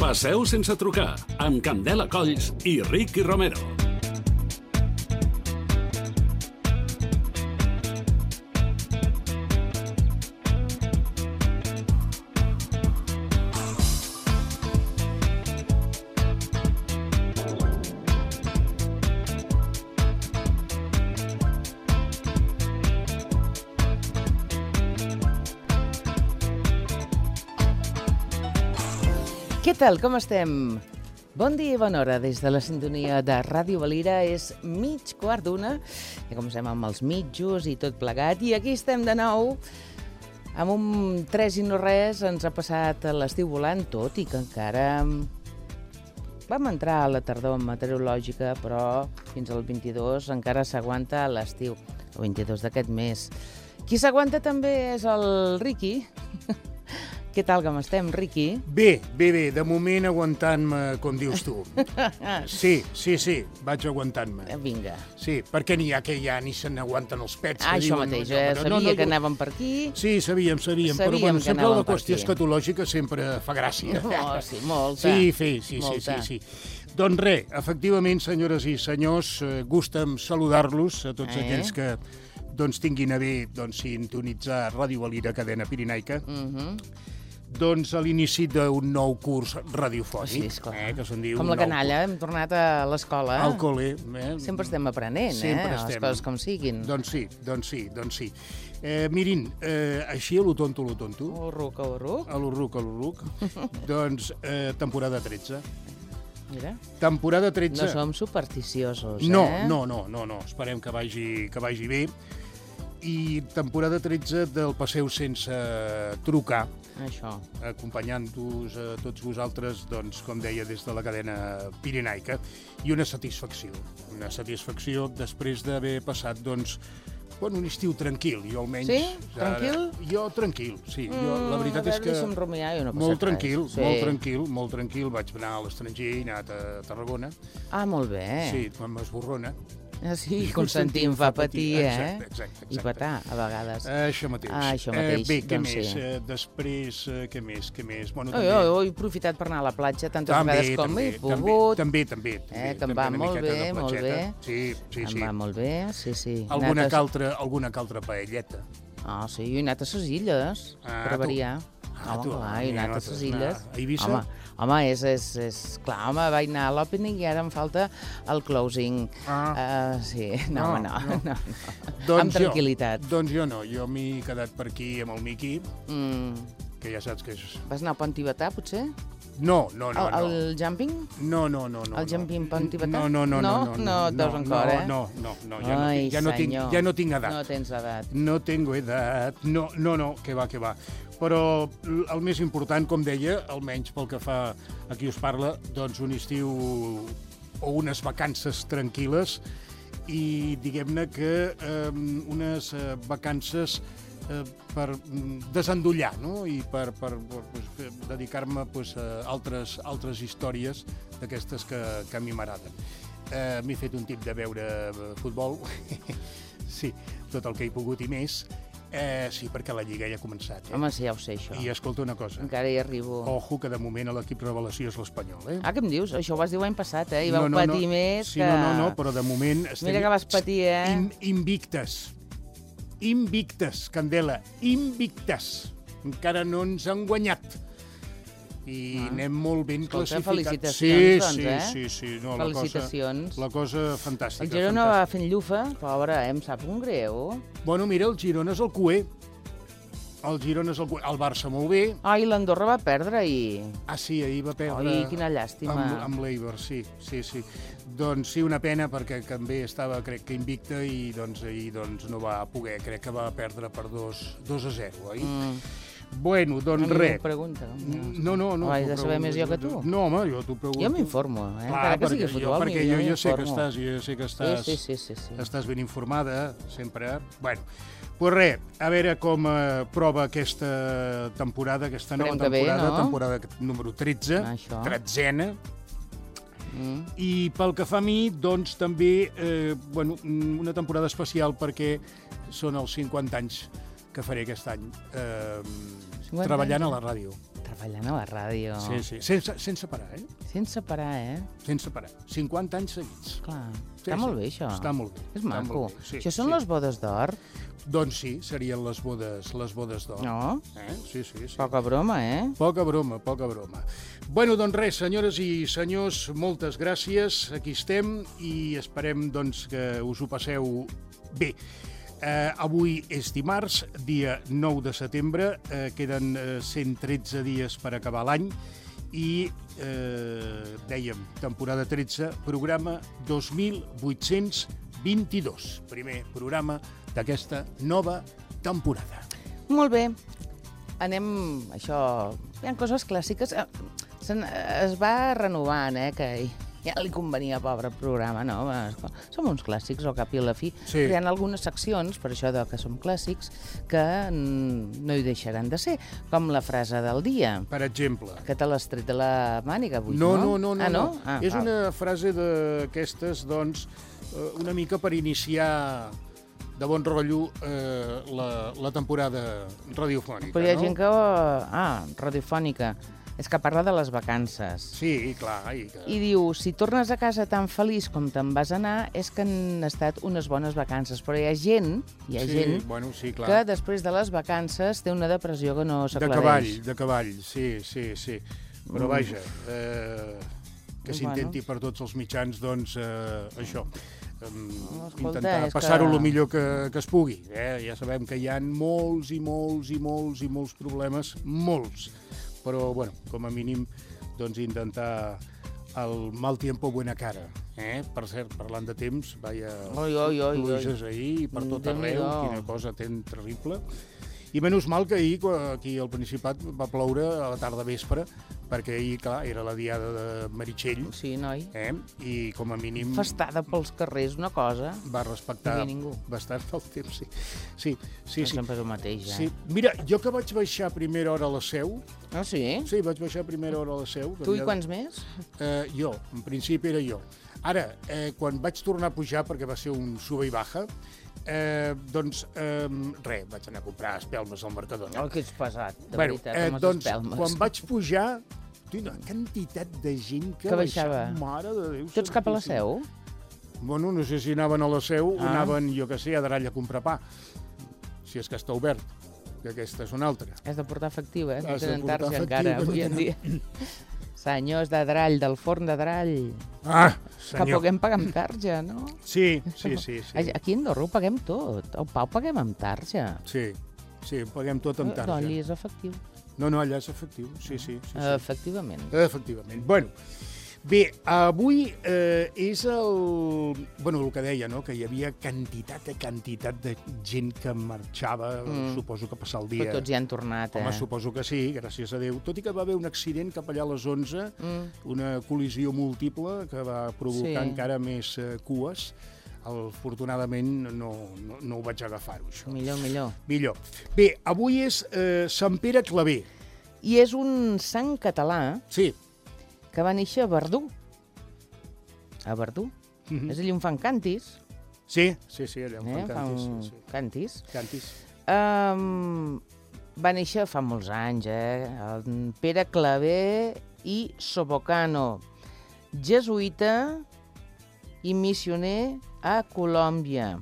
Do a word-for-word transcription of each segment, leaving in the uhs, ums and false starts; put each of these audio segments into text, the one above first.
Passeu sense trucar, amb Candela Colls i Ricky Romero. Què tal, com estem? Bon dia i bona hora des de la sintonia de Ràdio Valira. És mig quart d'una, ja comencem amb els mitjos i tot plegat. I aquí estem de nou, amb un tres i no res. Ens ha passat l'estiu volant, tot i que encara vam entrar a la tardor meteorològica, però fins al vint-i-dos encara s'aguanta l'estiu, el vint-i-dos d'aquest mes. Qui s'aguanta també és el Ricky. Què tal, com estem, Ricky? Bé, bé, bé. De moment aguantant-me, com dius tu. Sí, sí, sí, vaig aguantant-me. Vinga. Sí, perquè n'hi ha que ja ni se n'aguanten els pets. Ah, això diuen, mateix, eh? Sabia no, no, que anàvem per aquí. Sí, sabíem, sabíem. Sabíem però bueno, que sempre anàvem la qüestió per aquí. escatològica sempre fa gràcia. Oh, sí, molta. Sí, sí, sí, molta. sí, sí, sí. Doncs res, efectivament, senyores i senyors, eh, gusta'm saludar-los a tots Eh? aquells que doncs, tinguin a bé doncs, sintonitzar Ràdio Valira, cadena pirinaica. Mhm. Doncs a l'inici d'un nou curs radiofònic, Sí, esclar. eh, que se'n diu... Com la nou canalla, hem tornat a l'escola. curs. Al col·le. Eh? Sempre estem aprenent, Sempre eh? estem. Les coses com siguin. Doncs sí, doncs sí, doncs sí. Eh, mirin, eh, així a lo tonto, a lo tonto, O ruc, o ruc. a l'urruc, a l'urruc, doncs eh, temporada tretze. Mira, Temporada tretze. no som supersticiosos, No, eh? no, no, no, no. Esperem que vagi, que vagi bé. I temporada tretze del Passeu sense trucar, Això. acompanyant-vos a tots vosaltres, doncs, com deia, des de la cadena pirinaica, i una satisfacció. Una satisfacció després d'haver passat, doncs, bueno, un estiu tranquil, jo almenys... Sí? Tranquil? Jo tranquil, sí. Jo, la veritat a és veure, que... deixa'm rumiar i no ha passat Molt tranquil, res. Sí. molt tranquil, molt tranquil. Vaig anar a l'estranger, he anat a Tarragona. Ah, molt bé. Sí, amb esborrona. Ah, sí, I consentir em fa patir, eh? Exacte, exacte, exacte. I petar, a vegades. Això mateix. Ah, això mateix, Eh, bé, què doncs més? sí. Eh, després, eh, què més, què més? Bueno, Oh, jo, jo he aprofitat per anar a la platja tantes també, vegades com també, he pogut. També, també, també. Eh, que em també va una molt miqueta bé, de molt platgeta. bé. Sí, sí, Em sí. va molt bé, sí, sí. He Alguna anat que a- altra, alguna que altra paelleta. Ah, sí, jo he anat a ses illes, Ah, per tu- variar. Ah, home, tu, clar, he mira, anat a no ses t'has illes. anat a Eivissa? Home, home és, és, és... Clar, home, vaig anar a l'opening i ara em falta el closing. Ah. Uh, sí, no, home, no, no, no. Doncs Amb tranquil·litat. Jo, doncs jo no, jo m'he quedat per aquí amb el Miqui, Mm. que ja saps que és... Vas anar al Pont Tibetà, potser? No, no, no, el, no. el jumping? No, no, no. no El jumping Pont Tibetà? No, no, no. No? No, No, no, teus encara, eh? No, no, no, ja, Ai, no, tinc, ja, no tinc, senyor. ja no tinc edat. No tens edat. No tengo edat. No, no, no, que va, que va. Però el més important, com deia, almenys pel que fa a qui us parla, doncs un estiu o unes vacances tranquil·les i diguem-ne que eh, unes eh, vacances eh, per mm, desendollar, no? I per, per, per pues, dedicar-me pues, a altres, altres històries d'aquestes que, que a mi m'agraden. Eh, M'he fet un tip de veure eh, futbol, sí, tot el que he pogut i més. Eh, sí, perquè la Lliga ja ha començat. Eh? Home, sí, ja ho sé, això. I escolta una cosa. Encara hi arribo. Ojo, que de moment l'equip revelació és l'Espanyol, eh? Ah, què em dius? Això ho vas dir l'any passat, eh? I vau patir més sí, que... no, no, no, però de moment estem... Mira que vas patir, eh? In, invictes. Invictes, Candela. Invictes. Encara no ens han guanyat. I Ah. anem molt ben Escolta, classificats. felicitacions, sí, doncs, sí, eh? sí, sí. No, Felicitacions. La cosa, la cosa fantàstica. El Girona fantàstica. va fent llufa, pobre, eh? Em sap un greu. Bueno, mira, el Girona és el cuer. El Girona és el cuer. El Barça molt bé. Ai, l'Andorra va perdre ahir. Ah, sí, ahir va perdre... Ai, quina llàstima. Amb, amb l'Eibar, sí, sí, sí. Doncs sí, una pena, perquè també estava, crec que invicta, i doncs ahir doncs, no va poder. Crec que va perdre per dos a zero, oi? Mm. Bueno, doncs A mi res. m'ho pregunta. No, no, no. Ho haig de t'ho saber pregunto. més jo que tu. No, home, jo t'ho pregunto. Jo m'informo, eh? Clar, Encara que sigui perquè futbol, jo, perquè jo jo ja sé que m'informo. estàs, jo ja sé que estàs, Sí, sí, sí, sí, sí. estàs ben informada, sempre. Bueno, pues res, a veure com eh, prova aquesta temporada, aquesta nova Esperem que bé, temporada, no? temporada número tretze, Això. tretzena. Mm. I pel que fa a mi, doncs també, eh, bueno, una temporada especial perquè són els cinquanta anys que faré aquest any, eh, cinquanta treballant anys, a la ràdio. treballant a la ràdio. Sí, sí, sense, sense parar, eh? Sense parar, eh? Sense parar. cinquanta anys seguits. Clar, Sí, està sí. molt bé, això. Està molt bé. És està maco. molt bé, sí, Això són sí. les bodes d'or? Doncs sí, serien les bodes, les bodes d'or. No? Eh? Sí, sí, sí. Poca broma, eh? Poca broma, poca broma. Bueno, doncs res, senyores i senyors, moltes gràcies. Aquí estem i esperem doncs, que us ho passeu bé. Eh, avui és dimarts, dia nou de setembre, eh, queden eh, cent tretze dies per acabar l'any i, eh, dèiem, temporada tretze, programa dos mil vuit-cents vint-i-dos, primer programa d'aquesta nova temporada. Molt bé. Anem, això... Hi ha coses clàssiques. eh, se'n- Es va renovant, eh, que ja li convenia, pobre programa, no? Bueno, som uns clàssics, al cap i a la fi. Sí. Però hi ha algunes seccions, per això de que som clàssics, que mm, no hi deixaran de ser, com la frase del dia, Per exemple... que te l'has tret de la màniga avui, No, no? no, no, no. Ah, no? no. Ah, és val. una frase d'aquestes, doncs, eh, una mica per iniciar de bon rotllo eh, la, la temporada radiofònica, Però hi ha no? gent que... Ah, radiofònica. És que parla de les vacances. Sí, clar. I, que... I diu, si tornes a casa tan feliç com te'n vas anar, és que han estat unes bones vacances. Però hi ha gent, hi ha sí, gent bueno, sí, clar. que després de les vacances té una depressió que no De s'aclareix. cavall, de cavall, sí, sí, sí. Però Mm. vaja, eh, que Bueno. s'intenti per tots els mitjans, doncs, eh, això, eh, Escolta, intentar és passar-ho que- el millor que, que es pugui. Eh? Ja sabem que hi ha molts i molts i molts i molts problemes, molts. Però, bueno, com a mínim, doncs, intentar el mal tiempo buena cara. Eh? Per cert, parlant de temps, vaya Oi, oi, oi, pluges ahir i per tot arreu, Déu-n'hi-do. quina cosa ten terrible. I menys mal que ahir, quan aquí al Principat, va ploure a la tarda vespre, perquè ahir, clar, era la diada de Meritxell, Sí, noi. eh? I com a mínim Festada pels carrers, una cosa. va respectar No hi havia ningú. bastant el temps, sí. Sí, sí, No sí. sempre és el mateix, eh? sí. Mira, jo que vaig baixar a primera hora a la Seu, Ah, sí? sí, vaig baixar a primera hora a la Seu. que Tu i havia- quants més? Eh, jo, en principi era jo. Ara, eh, quan vaig tornar a pujar, perquè va ser un sube i baja, eh, doncs, eh, res, vaig anar a comprar espelmes al Mercadona. Oh, que ets pesat, de bueno, veritat, eh, amb els doncs, espelmes. quan vaig pujar, una quantitat de gent que, Que baixava. Mare de Déu. Tots cap a la santíssim. Seu? Bueno, no sé si anaven a la Seu o Ah. anaven, jo que sé, a Darall a comprar pa, si és que està obert, que aquesta és una altra. Has de portar efectiu, eh? No Has de tenen portar tarja efectiu, encara, que no avui en tenen. dia. Senyors de Drall, del forn de Drall, Ah, que senyor. puguem pagar amb tarja, no? Sí, sí, sí. sí. Aquí a Andorra ho paguem tot. El Pau paguem amb tarja. Sí, sí, paguem tot amb tarja. No, allí és efectiu. No, no, allà és efectiu, sí, sí. sí, sí. Efectivament. Efectivament. Bueno, bé, avui eh, és el... Bueno, el que deia, no?, que hi havia quantitat i quantitat de gent que marxava, Mm. suposo que passar el Però dia... tots hi han tornat, eh? Home, suposo que sí, gràcies a Déu. Tot i que va haver un accident cap allà a les onze, Mm. una col·lisió múltiple que va provocar Sí. encara més eh, cues. Afortunadament no, no, no ho vaig agafar-ho, això. Millor, millor. Millor. Bé, avui és eh, Sant Pere Claver. I és un sant català Sí. que va néixer a Verdú. A Verdú. Mhm. És allà on fan cantis. Sí, sí, sí, allà on Eh? fan cantis. Fan Sí, sí. cantis. Cantis. Um, va néixer fa molts anys, eh? El Pere Claver i Sobocano, jesuïta i missioner a Colòmbia.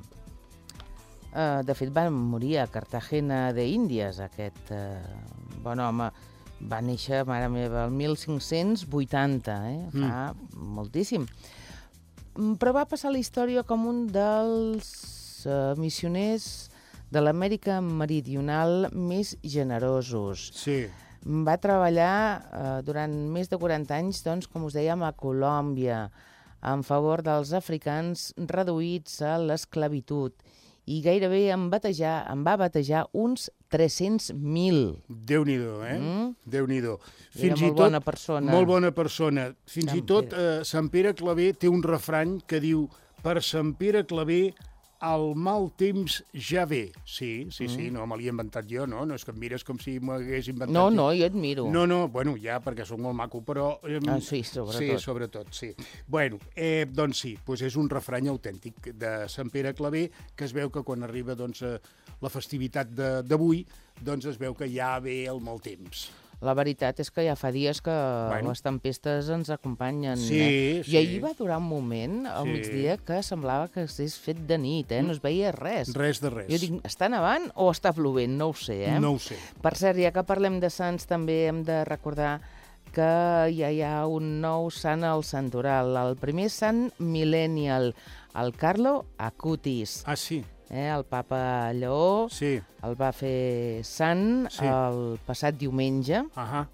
Uh, de fet, va morir a Cartagena de Índies, aquest uh, bon home. Va néixer, mare meva, el mil cinc-cents vuitanta, eh? Fa mm. moltíssim. Mm, Però va passar a la història com un dels uh, missioners de l'Amèrica Meridional més generosos. Sí. Va treballar eh, durant més de quaranta anys, doncs, com us dèiem, a Colòmbia, en favor dels africans reduïts a l'esclavitud. I gairebé en, batejar, en va batejar uns tres-cents mil. Déu-n'hi-do, eh? Mm? Déu-n'hi-do. Era molt bona persona. Molt bona persona. Fins Sant i tot Pere. eh, Sant Pere Claver té un refrany que diu per Sant Pere Claver el mal temps ja ve. Sí, sí, sí, no me l'he inventat jo, no? No és que em mires com si m'ho hagués inventat No, jo. no, jo et miro. No, no, bueno, ja, perquè sóc molt maco, però... Eh, Ah, sí, sobretot. Sí, sobretot, sí. Bueno, eh, doncs sí, doncs és un refrany autèntic de Sant Pere Claver, que es veu que quan arriba doncs, eh, la festivitat de- d'avui, doncs es veu que ja ve el mal temps. La veritat és que ja fa dies que Bueno. les tempestes ens acompanyen. Sí, eh? sí. I ahir va durar un moment, al Sí. migdia, que semblava que s'és fet de nit, eh? No es veia res. Res de res. Jo dic, està nevant o està plovent? No ho sé, eh? No ho sé. Per cert, ja que parlem de sants, també hem de recordar que ja hi ha un nou sant al santoral. El primer sant millennial, el Carlo Acutis. Ah, sí? Eh, el papa Lleó Sí. el va fer sant Sí. el passat diumenge. Ahà.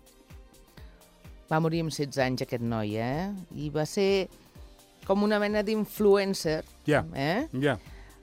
Va morir amb setze anys aquest noi, eh? I va ser com una mena d'influencer, Ja, eh? ja.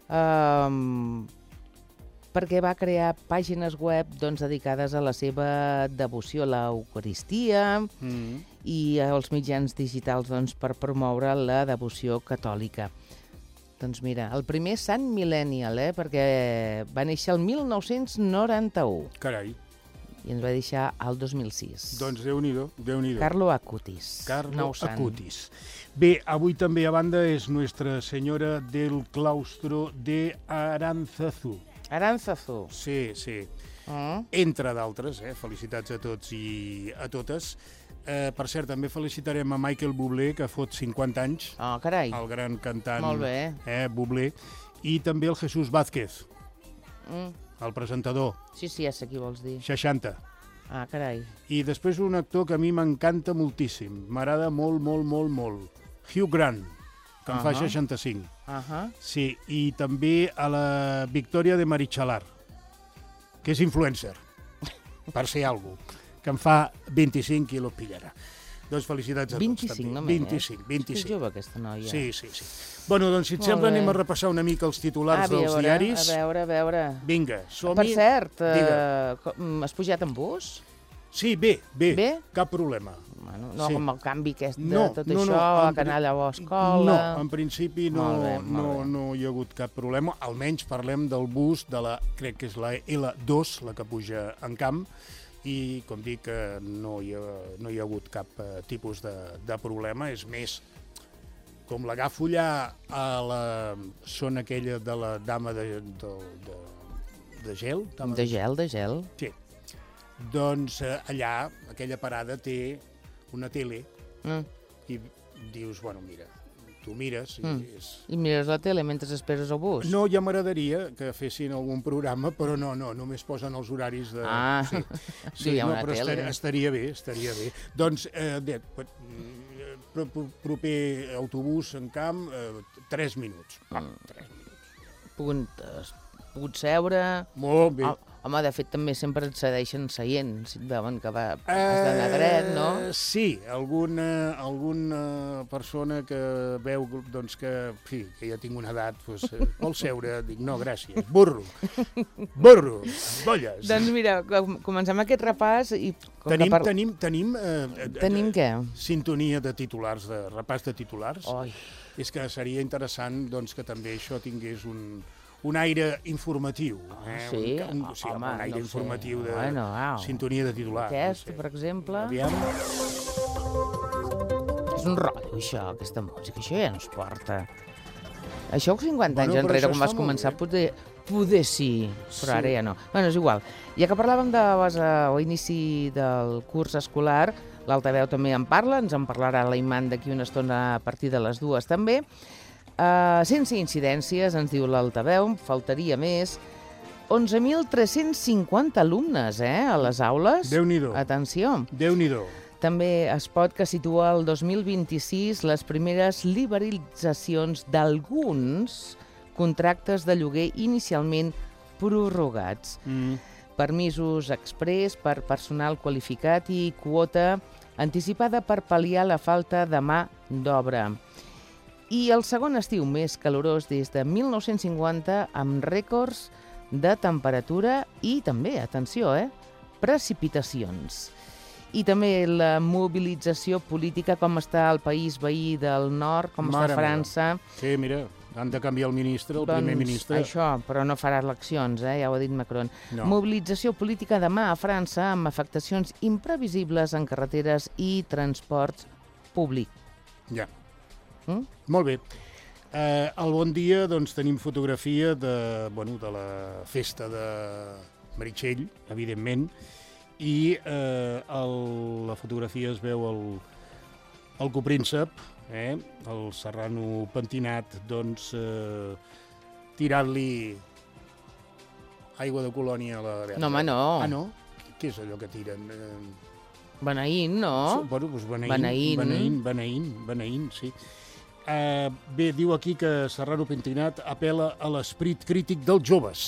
Um, perquè va crear pàgines web doncs, dedicades a la seva devoció a l'Eucaristia Mm. i als mitjans digitals doncs, per promoure la devoció catòlica. Doncs mira, el primer sant millennial, eh? Perquè va néixer el mil nou-cents noranta-u Carai. i ens va deixar el dos mil sis. Doncs Déu-n'hi-do, Déu-n'hi-do. Carlo Acutis. Carlo nou sant. Acutis. Bé, avui també a banda és Nuestra Senyora del Claustro de Aránzazu. Aránzazu. Sí, sí. Mm. Entre d'altres, eh? Felicitats a tots i a totes. Eh, per cert, també felicitarem a Michael Bublé, que fot cinquanta anys, Oh, carai. el gran cantant Molt bé. eh, Bublé, i també el Jesús Vázquez, Mm. el presentador, Sí, sí, ja sé qui vols dir. seixanta. Ah, carai. I després un actor que a mi m'encanta moltíssim, m'agrada molt, molt, molt, molt, Hugh Grant, que en fa Ahà. seixanta-cinc. Ahà. Sí, i també a la Victòria de Marichalar, que és influencer, per ser algú, que en fa vint-i-cinc i lo pillarà. Doncs felicitats a tots. vint-i-cinc, també. només, vint-i-cinc, eh? vint-i-cinc. És jove, aquesta noia. Sí, sí, sí. Bueno, doncs, si et Molt sembla, bé. anem a repassar una mica els titulars Ah, a dels veure, diaris. A veure, a veure. Vinga, som-hi. Per cert, Digue. eh, com- has pujat en bus? Sí, bé, bé, Bé? cap problema. Bueno, no Sí. com el canvi aquest de No, tot no, no, això, en que anar pri- allà a l'escola... No, en principi no, Molt bé, molt no, bé. no hi ha hagut cap problema. Almenys parlem del bus de la, crec que és la L dos, la que puja en camp, i com dic, eh, no, hi ha, no hi ha hagut cap eh, tipus de, de problema. És més, com l'agafo allà a la zona aquella de la dama de, de, de, de gel... Dama De gel, de gel. Sí. Doncs eh, allà, aquella parada té una tele Mm. i dius, bueno, mira, tu mires i Mm. és... I mires la tele mentre esperes el bus? No, ja m'agradaria que fessin algun programa, però no, no, només posen els horaris de... Ah, sí. diu, hi ha no, una però tele. estaria, estaria bé, estaria bé. Doncs, eh, de, eh, pro- pro- proper autobús en camp, eh, tres minuts. Va, tres minuts. Pogut, has pogut seure... Molt bé. Ah, home, de fet, també sempre et cedeixen seient, si et veuen que va, has d'anar dret, no? Eh, Sí, alguna, alguna persona que veu doncs, que, sí, que ja tinc una edat, doncs, eh, vol seure, dic, no, gràcies, burro, burro, bolles. Doncs mira, com- comencem aquest repàs i... Com Tenim, que par- tenim, tenim, eh, eh, Tenim què? sintonia de titulars, de repàs de titulars. Oi, És que seria interessant doncs, que també això tingués un, un aire informatiu. Eh? Ah, sí? Un, un, sí, Home, un aire no sé. informatiu de Bueno, au. sintonia de titulars. aquest, no sé. per exemple... Aviam. És un rotllo, això, aquesta música. Això ja no es porta. Això cinquanta Bueno, anys però enrere, això quan vas està molt començar, bé. poder, poder sí, però Sí. ara ja no. Bueno, és igual. Ja que parlàvem de base o inici del curs escolar, l'Altaveu també en parla, ens en parlarà l'Aiman d'aquí una estona a partir de les dues també. Uh, sense incidències, ens diu l'Altaveu, faltaria més. onze mil tres-cents cinquanta alumnes, eh, a les aules. Déu-n'hi-do. Atenció. Déu-n'hi-do. També es pot que situa el dos mil vint-i-sis les primeres liberalitzacions d'alguns contractes de lloguer inicialment prorrogats. Mm. Permisos exprés per personal qualificat i quota anticipada per pal·liar la falta de mà d'obra. I el segon estiu més calorós des de mil nou-cents cinquanta amb rècords de temperatura i també, atenció, eh, precipitacions. I també la mobilització política, com està el país veí del nord, com Mare està França. Sí, mira, han de canviar el ministre, el primer ministre. Això, però no farà eleccions, eh? Ja ho ha dit Macron. No. Mobilització política demà a França amb afectacions imprevisibles en carreteres i transports públic. Ja. Mm? Molt bé. Eh, al Bon Dia doncs, tenim fotografia de, bueno, de la festa de Meritxell, evidentment, i eh, el, la fotografia es veu el, el copríncep, eh, el serrano pentinat, doncs, eh, tirant-li aigua de colònia a la verge. No, home, no. Ah, no? Què és allò que tiren? Eh, Beneint, no? Bueno, doncs beneint, Beneint. beneint, beneint, beneint, sí. Eh, bé, diu aquí que Serrano Pentinat apel·la a l'esperit crític dels joves.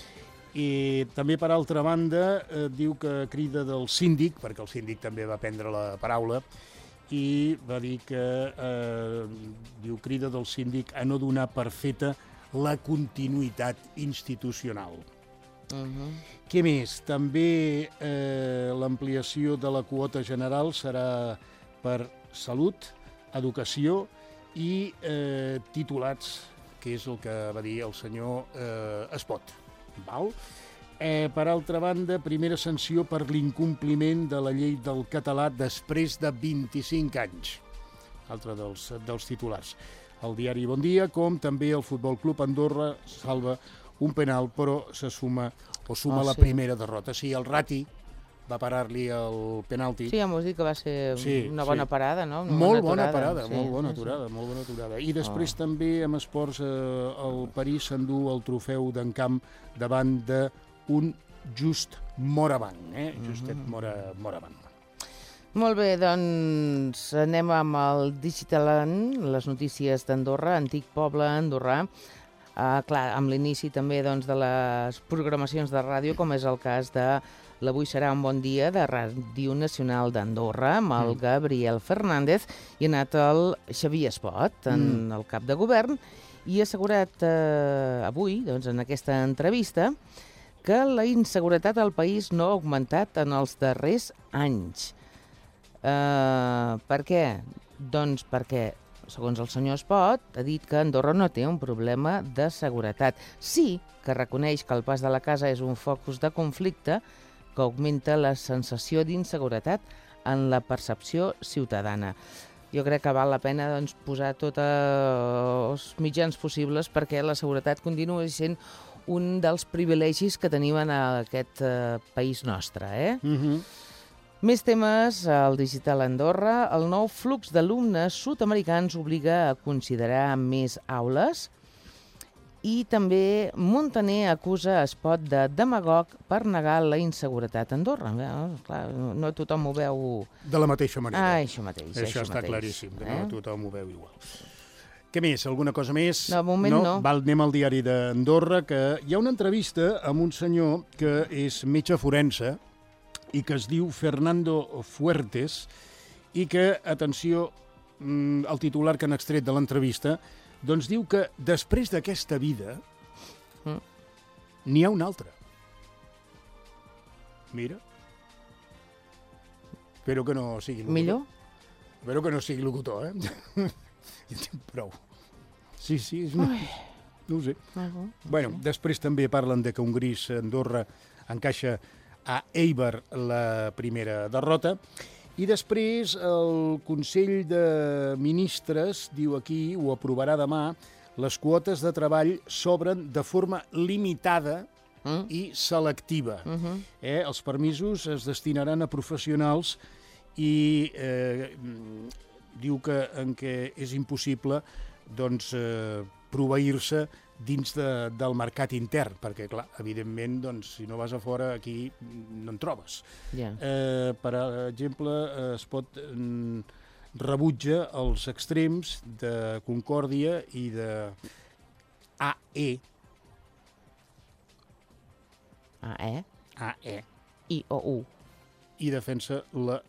I també, per altra banda, eh, diu que crida del síndic, perquè el síndic també va prendre la paraula, i va dir que, eh, diu, crida del síndic a no donar per feta la continuïtat institucional. Uh-huh. Què més? També eh, l'ampliació de la quota general serà per salut, educació i eh, titulats, que és el que va dir el senyor eh, Espot. Val? Eh, per altra banda, primera sanció per l'incompliment de la llei del català després de vint-i-cinc anys. Altre dels, dels titulars. El diari Bon Dia, com també el Futbol Club Andorra salva un penal, però se suma o suma Oh, la sí. primera derrota. Sí, el Rati va parar-li el penalti. Sí, ja m'ho dit que va ser Sí, una bona sí. parada, no? Una Molt bona parada, sí, molt bona sí, sí. aturada, molt bona aturada. I després Oh. també amb esports eh, el París s'endú el trofeu d'en Camp davant d'un Just Morabanc, eh? Justet Mora, Morabanc. Molt bé, doncs anem amb el Digitaland, les notícies d'Andorra, antic poble andorrà. Uh, clar, amb l'inici també doncs, de les programacions de ràdio, com és el cas de l'Avui serà un bon dia de Ràdio Nacional d'Andorra, amb el Mm. Gabriel Fernández, i ha anat el Xavier Espot, en Mm. el cap de govern, i ha assegurat eh, avui, doncs, en aquesta entrevista, que la inseguretat al país no ha augmentat en els darrers anys. Uh, per què? Doncs perquè, segons el senyor Espot, ha dit que Andorra no té un problema de seguretat. Sí que reconeix que el pas de la casa és un focus de conflicte que augmenta la sensació d'inseguretat en la percepció ciutadana. Jo crec que val la pena doncs, posar tots els mitjans possibles perquè la seguretat continuï sent un dels privilegis que tenim en aquest eh, país nostre, eh? Mm-hmm. Més temes al Digital Andorra. El nou flux d'alumnes sud-americans obliga a considerar més aules i també Montaner acusa Espot de demagog per negar la inseguretat a Andorra. Eh, clar, no tothom ho veu... De la mateixa manera. Ah, això mateix. Això, això està mateix, claríssim, que eh? no tothom ho veu igual. Què més? Alguna cosa més? No, de moment no. Val, anem al diari d'Andorra, que hi ha una entrevista amb un senyor que és metge forense i que es diu Fernando Fuertes i que, atenció, el titular que han extret de l'entrevista, doncs diu que després d'aquesta vida Mm. n'hi ha una altra. Mira. Espero que no sigui locutor. Millor? Espero que no sigui locutor, eh? Ja tinc prou. Sí, sí, és... No, no ho sé. Uh -huh. Bueno, després també parlen de que un gris Andorra encaixa a Eibar la primera derrota. I després el Consell de Ministres, diu aquí, ho aprovarà demà, les quotes de treball s'obren de forma limitada Mm. i selectiva. Uh -huh. eh? Els permisos es destinaran a professionals i eh, diu que en què és impossible doncs, eh, proveir-se dins de, del mercat intern, perquè, clar, evidentment, doncs, si no vas a fora, aquí no en trobes. Ja. Eh, per exemple, eh, es pot eh, rebutja els extrems de Concòrdia i de A E, A, E, A E, I, O, U. i defensa la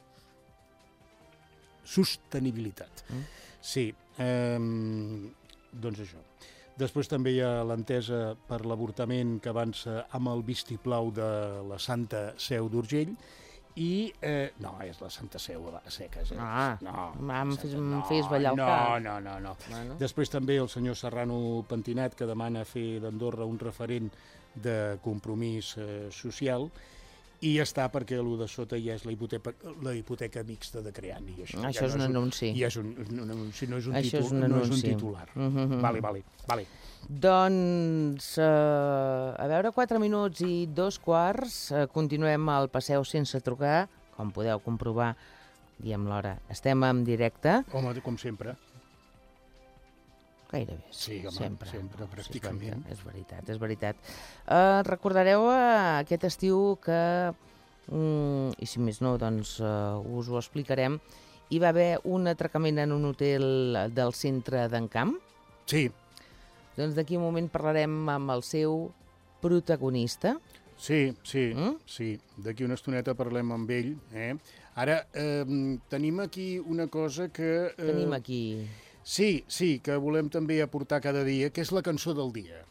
sostenibilitat. Mm. Sí, eh, doncs això. Després també hi ha l'entesa per l'avortament que avança amb el vistiplau de la Santa Seu d'Urgell i... Eh, no, és la Santa Seu a seques. Eh? Ah, no, em Santa- fes, em fes ballar el no, cap. No, no, no. Bueno. Després també el senyor Serrano Pentinat, que demana fer d'Andorra un referent de compromís eh, social, i ja està, perquè l'u de sota ja és la hipoteca, la hipoteca mixta de Creant. I això això ja és no un anunci. I és un, un anunci, no és un, això títol, és un, no és un anunci. titular. Mm-hmm. Vale, vale, vale. Doncs, uh, a veure, quatre minuts i dos quarts, uh, continuem al Passeu sense trucar, com podeu comprovar, diem l'hora, estem en directe. Home, com sempre. Gairebé, sí, home, sempre. sempre, pràcticament. És veritat, és veritat. Uh, recordareu uh, aquest estiu que, um, i si més no, doncs uh, us ho explicarem, hi va haver un atracament en un hotel del centre d'Encamp? Sí. Doncs d'aquí un moment parlarem amb el seu protagonista. Sí, sí, mm? sí. D'aquí una estoneta parlem amb ell. Eh? Ara, eh, tenim aquí una cosa que... Eh, tenim aquí... Sí, sí, que volem també aportar cada dia, que és la cançó del dia.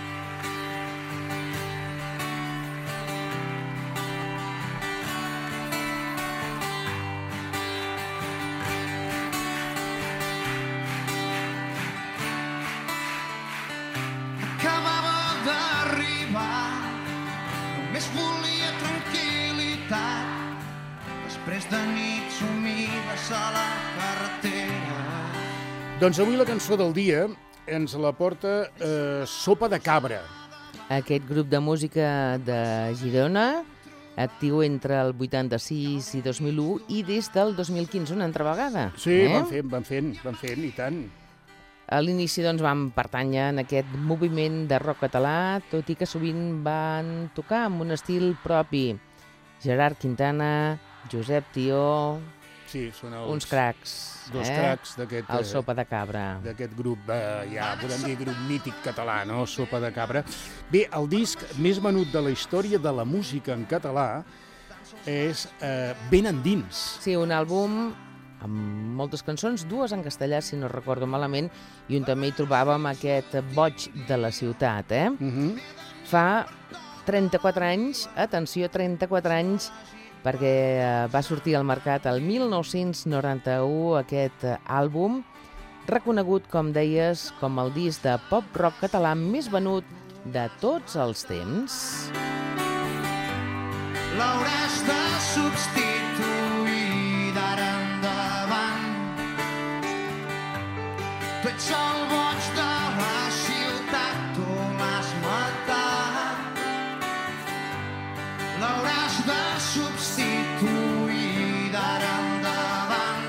Acabava d'arribar, només volia tranquil·litat, després de nits humides a la carretera. Doncs avui la cançó del dia ens la porta eh, Sopa de Cabra. Aquest grup de música de Girona, actiu entre el vuitanta-sis i dos mil u i des del dos mil quinze una altra vegada. Sí, eh? van fent, van fent, van fent, i tant. A l'inici doncs, van pertànyer en aquest moviment de rock català, tot i que sovint van tocar amb un estil propi. Gerard Quintana, Josep Tió... Sí, són els... Uns cracs. Dos eh? cracs d'aquest... El Sopa de Cabra. D'aquest grup, eh, ja podem dir grup mític català, no? Sopa de Cabra. Bé, el disc més venut de la història de la música en català és eh, Ben Endins. Sí, un àlbum amb moltes cançons, dues en castellà, si no recordo malament, i on també hi trobàvem aquest Boig de la ciutat, eh? Uh-huh. Fa trenta-quatre anys, atenció, trenta-quatre anys, perquè va sortir al mercat el mil nou-cents noranta-u aquest àlbum, reconegut, com deies, com el disc de pop-rock català més venut de tots els temps. L'hauràs de substituir d'ara endavant. Tu ets el boig de la ciutat, tu l'has matat. L'hauràs de substituir d'ara endavant.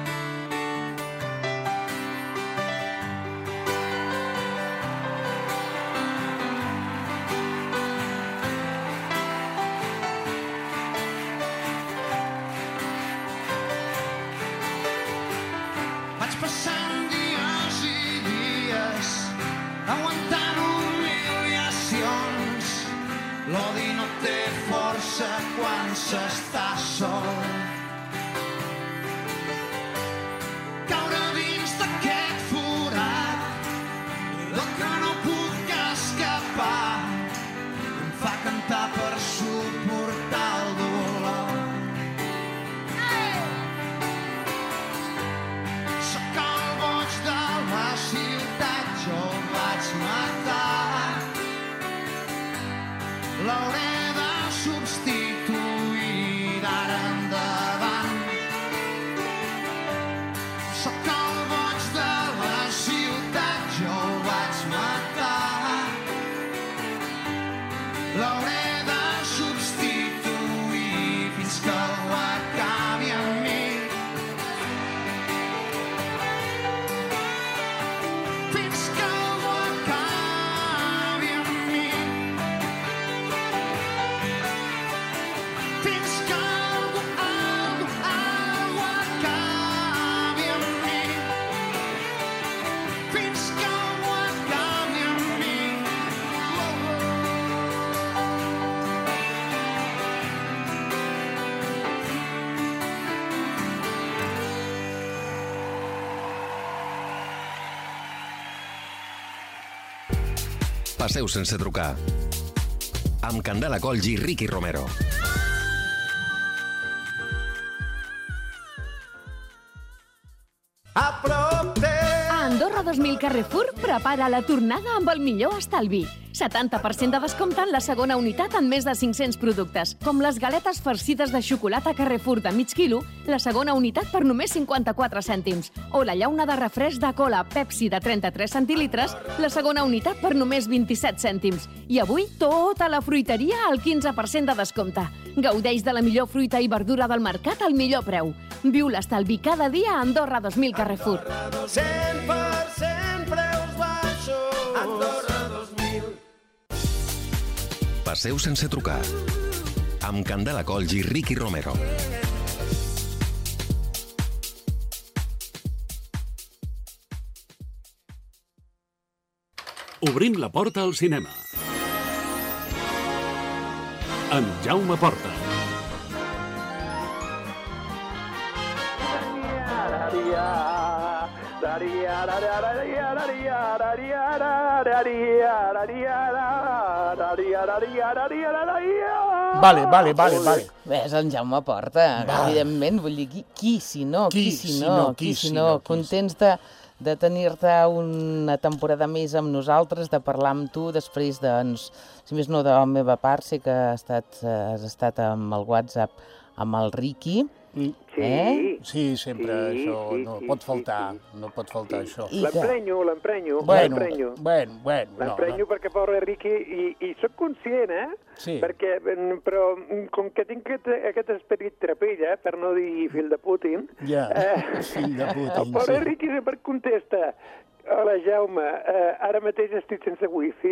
Vaig passant dies i dies aguantant humiliacions. L'odi no té força quan s'està sol. Caure dins d'aquest forat del que no puc escapar em fa cantar per suportar el dolor. Sóc el boig de la ciutat, jo el vaig matar. L'hauré de substituir d'ara endavant. Sóc el boig de la ciutat, jo el vaig matar. L'hauré de substituir fins que ho acabi amb mi. Fins que ho acabi amb mi. Fins que algú, algú, algú acabi amb mi. Fins que algú acabi amb mi. Passeu sense trucar. Amb Candela Colls i Ricky Romero. A Andorra dos mil Carrefour prepara la tornada amb el millor estalvi. setanta per cent de descompte en la segona unitat en més de cinc-cents productes, com les galetes farcides de xocolata Carrefour de mig quilo, la segona unitat per només cinquanta-quatre cèntims, o la llauna de refresc de cola Pepsi de trenta-tres centilitres, la segona unitat per només vint-i-set cèntims. I avui, tota la fruiteria al quinze per cent de descompte. Gaudeix de la millor fruita i verdura del mercat al millor preu. Viu l'estalvi cada dia a Andorra dos mil Carrefour. cent per cent preus baixos. Andorra dos mil. Passeu sense trucar. Amb Candela Colls i Ricky Romero. Obrim la porta al cinema. Amb Jaume Porta. Vale, vale, vale, vale. Bé, és en Jaume Porta, Va. evidentment. Vull dir, qui, qui si no, qui, Qui si si no, no, qui qui si si no. no, qui Contents de, de tenir-te una temporada més amb nosaltres, de parlar amb tu, després, doncs, si més no de la meva part, sé que has estat, has estat amb el WhatsApp amb el Ricky. Sí, Eh? sí, sempre Sí, això, sí, no sí, pot sí, faltar, sí. no pot faltar això. I que... L'emprenyo, l'emprenyo, Bueno, l'emprenyo. bueno, bueno, no, L'emprenyo no. perquè, pobre Riqui, i, i sóc conscient, eh? Sí. Perquè, mm, però, mm, com que tinc aquest, aquest esperit trapella, per no dir fill de Putin... Ja, eh, fill de Putin, el pobre sí. Riqui sempre contesta: hola, Jaume, eh, ara mateix estic sense wifi.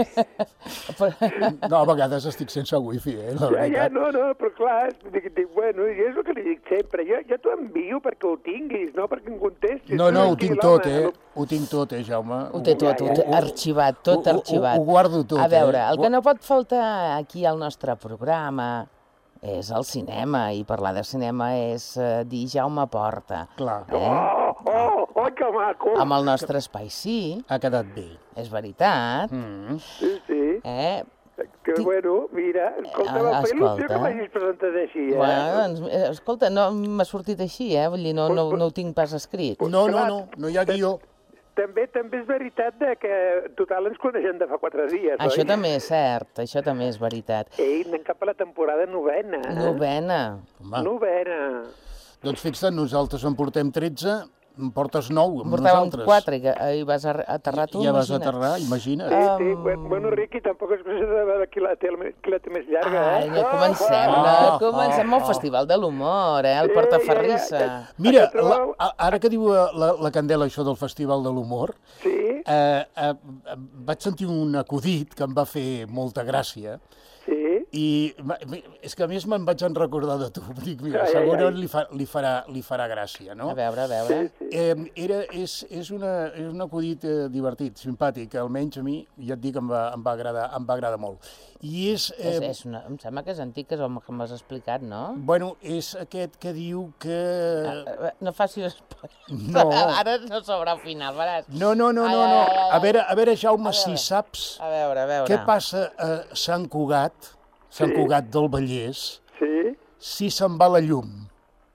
No, a vegades estic sense wifi, eh, la Ja, ja, veritat. no, no, però clar, dic, dic, bueno, i és el que li dic sempre, jo, jo t'ho envio perquè ho tinguis, no perquè em contestis. No, no, ho Aquí, tinc l'home, tot, eh? el- Ho tinc tot, eh, Jaume? Ho té tot, ho té arxivat, tot ho- ho- arxivat. Ho guardo tot, A veure, eh? el que no pot faltar aquí al nostre programa és el cinema, i parlar de cinema és eh, dir Jaume Porta. Clar, Eh? Oh, oh, oh, que maco! Amb el nostre espai sí, ha quedat bé. és veritat. Mm. Sí, sí. Eh? Que bueno, mira, escolta, Eh, va fer il·lusió escolta. que m'hagis presentat així, eh? Bueno, doncs, eh, escolta, no m'ha sortit així, eh? Vull dir, no, no, no ho tinc pas escrit. No, no, no, no hi ha guió. També també és veritat de que, total, ens coneixem de fa quatre dies, Això oi? també és cert, això també és veritat. Ei, anem cap a la temporada novena. Novena. Home, Novena. doncs fixa't, nosaltres en portem tretze, en portes nou amb Portàvem nosaltres. quatre, que ahir vas ar- aterrar tu, Ja vas imagina't. aterrar, imagina't. Sí, Um, sí. Bueno, bueno, Riqui, tampoc es precisa de veure qui la té, el, qui la té més llarga, Ai, eh? no comencem, Ah, no comencem ah, el ah. Festival de l'Humor, eh? El Sí, Portaferrissa. ja, ja. Mira, Aquí trobeu- la, a- ara que diu eh, la, la Candela això del Festival de l'Humor, Sí, eh, eh, vaig sentir un acudit que em va fer molta gràcia, sí. i ma- és que a més me'n vaig en recordar de tu. Dic, mira, Ai, ai, segurament ai. li, fa, li, farà, li farà gràcia, no? A veure, a veure. Eh, era, és, és, una, és un acudit eh, divertit, simpàtic, almenys a mi, ja et dic, em va, em va, agradar, em va agradar molt. I és... És, Eh, és una, em sembla que és antic, que és el que m'has explicat, no? bueno, és aquest que diu que... Eh, No facis spoiler. No. Ara no sabrà al final, veràs. No, no, no, Ai, no, ai, no. ai, ai. A veure, a veure Jaume, A veure. si saps A veure, a veure. què passa a Sant Cugat, Sant Sí. Cugat del Vallès, Sí? si se'n va la llum,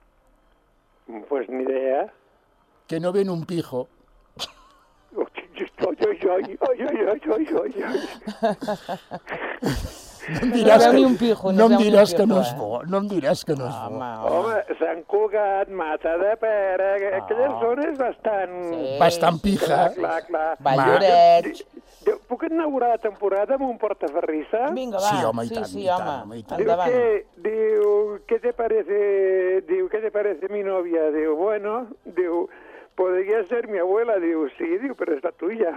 Pues ni idea. que no ven un pijo. Oi, oi, oi, oi, oi, oi, oi, oi, oi. No em No diràs, veu que, ni un pijo, no no em veu ni un diràs que pijo, no és eh? bo, no em diràs que no és Home, bo. home. Home, Sant Cugat, Mata de Pera, aquelles zones bastant... Sí. Bastant pija. Clar, clar, clar. Valloreig. Jo puc inaugurar la temporada amb un portaferrissa? Vinga, va. Sí, home, i sí, tant, sí, i tant, home. home, i tant. Diu Endavant. que, diu, ¿qué te parece, diu, ¿qué te parece mi novia? Diu, bueno, diu, podría ser mi abuela. Diu, sí, diu, pero es la tuya.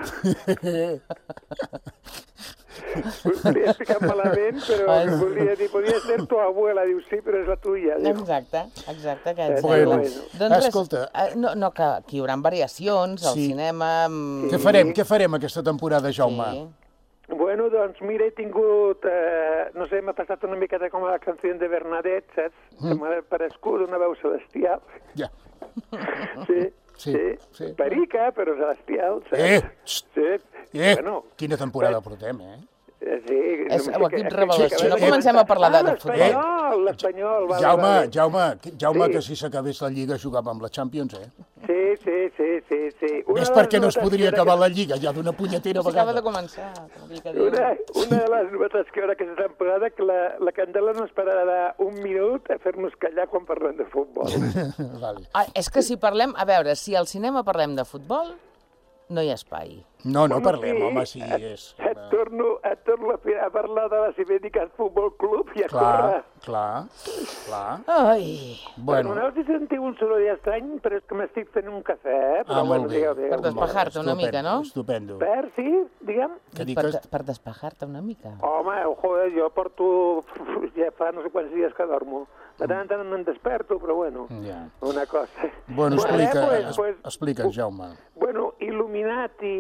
Volia explicar malament, però Ai. volia dir, podria ser tu abuela. Diu, sí, però és la tuya. Diu. Exacte, exacte, aquest Bueno, doncs res, escolta. eh, no, no, que, que hi haurà variacions al Sí. cinema. mm, Què farem, què farem aquesta temporada, Jaume? Sí. Bueno, doncs mira, he tingut, eh, no sé, m'ha passat una miqueta com a la canció de Bernadette, saps? Mm. Que m'ha parescut una veu celestial. Ja. Sí, Sí, sí, sí. Perica, però celestial, saps? Eh, xt. Sí. Eh, Bueno, quina temporada portem, eh? Sí, És no, l'equip que- revelació. que- No que- comencem a parlar de, Ah, de futbol. l'Espanyol, l'Espanyol. Vale, Jaume, vale. Jaume, Jaume, Sí. que si s'acabés la Lliga jugava amb la Champions, eh? Sí, sí, sí, sí, sí. Una Ves de per les què no es novetats podria que- acabar la Lliga ja d'una punyetera S'acaba de vegada? començar, com aquell que diu. Una, una de les novetats que hi haurà aquesta temporada que la, la Candela no esperarà un minut a fer-nos callar quan parlem de futbol. Vale. Ah, és que si parlem... A veure, si al cinema parlem de futbol, no hi ha espai. No, no Bueno, parlem, sí, home, sí, és... Et torno, et torno a fer- a parlar de la Sibèrica Futbol Club i a Clar, córrer. clar, clar. Ai, Bueno, Bueno, no sé si sentiu un soroll estrany, però és que m'estic fent un cafè, eh? Però ah, molt bueno, bé. digueu, digueu. Per despejar-te una Estupendo, mica, no? Estupendo. Per, sí, digue'm. Que dic per, que... per despejar-te una mica. Home, joder, jo porto... Ja fa no sé quants dies que dormo. De tant en tant em desperto, però bueno, Ja. una cosa. Bueno, explica, eh, pues, es- pues, explica'ns, Jaume. Bueno, il·luminat i,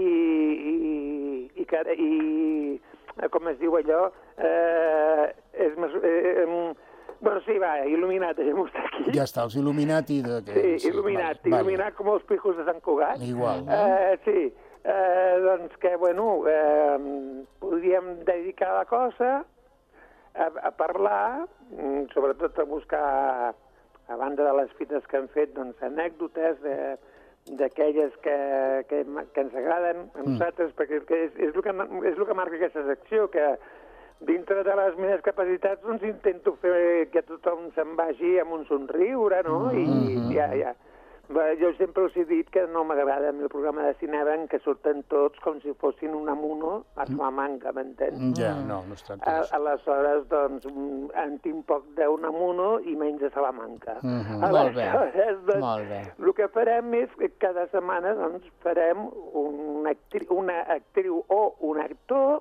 i, i, cara- i com es diu allò, eh, és, mes- eh, eh, bueno, sí, va, il·luminat, deixem-ho estar aquí. Ja està, els Illuminati de... Sí, il·luminat, vale, il·luminat com els pijos de Sant Cugat. Igual. Eh, sí, eh, doncs que, bueno, eh, podríem dedicar la cosa a, a parlar, mm, sobretot a buscar, a banda de les fites que han fet, doncs, anècdotes de d'aquelles que, que, que ens agraden a nosaltres, mm. perquè és, és, el que, és el que marca aquesta secció, que dintre de les meves capacitats doncs intento fer que tothom se'n vagi amb un somriure, no? I Mm-hmm. ja, ja. Bé, jo sempre us he dit que no m'agrada a mi el programa de cinema en què surten tots com si fossin una mono a Salamanca, m'entens? Ja, no, no es tracta A, d'això. aleshores, doncs, mm, en tinc poc d'una mono i menys de Salamanca. Mhm. Molt bé, Aleshores, doncs, molt bé. el que farem és que cada setmana doncs, farem una actriu, una actriu o un actor,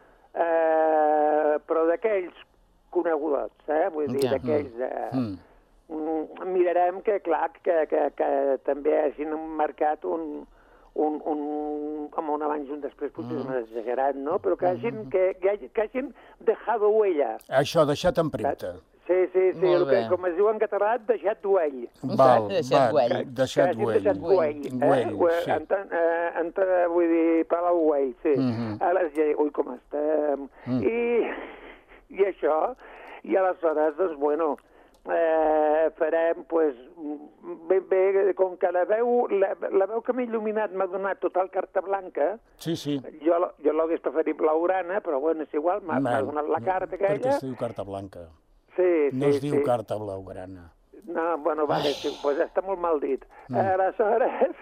eh, però d'aquells conegudots, eh? Vull dir, Ja. d'aquells... Eh, Mm. mm, mirarem que, clar, que, que, que també hagin marcat un, un, un, com un abans i un després, potser és més exagerat, no? Però que hagin, que, que, hagi- que hagin dejado huella. Això, deixat empremta. Sí, sí, sí, Molt el que, bé. com es diu en català, deixat duell. Val, Deixat va, güell. deixat que hagin güell. deixat güell. Eh? Güell, Güell, sí. ent- eh, ent- vull dir, Palau Güell, sí. Mhm. Aleshores, ui, com estem. Mm. I, I això, i aleshores, doncs, bueno, eh, farem, pues, ben bé, com que la veu, la, la veu que m'ha il·luminat m'ha donat total carta blanca, Sí, sí. jo, l- jo l'hagués preferit blaugrana, però bueno, és igual, m'ha m'ha Man, donat la carta Perquè aquella. es diu carta blanca. Sí, No sí, es diu sí. carta blaugrana. No, bueno, vale, sí, pues està molt mal dit. Mm. Aleshores...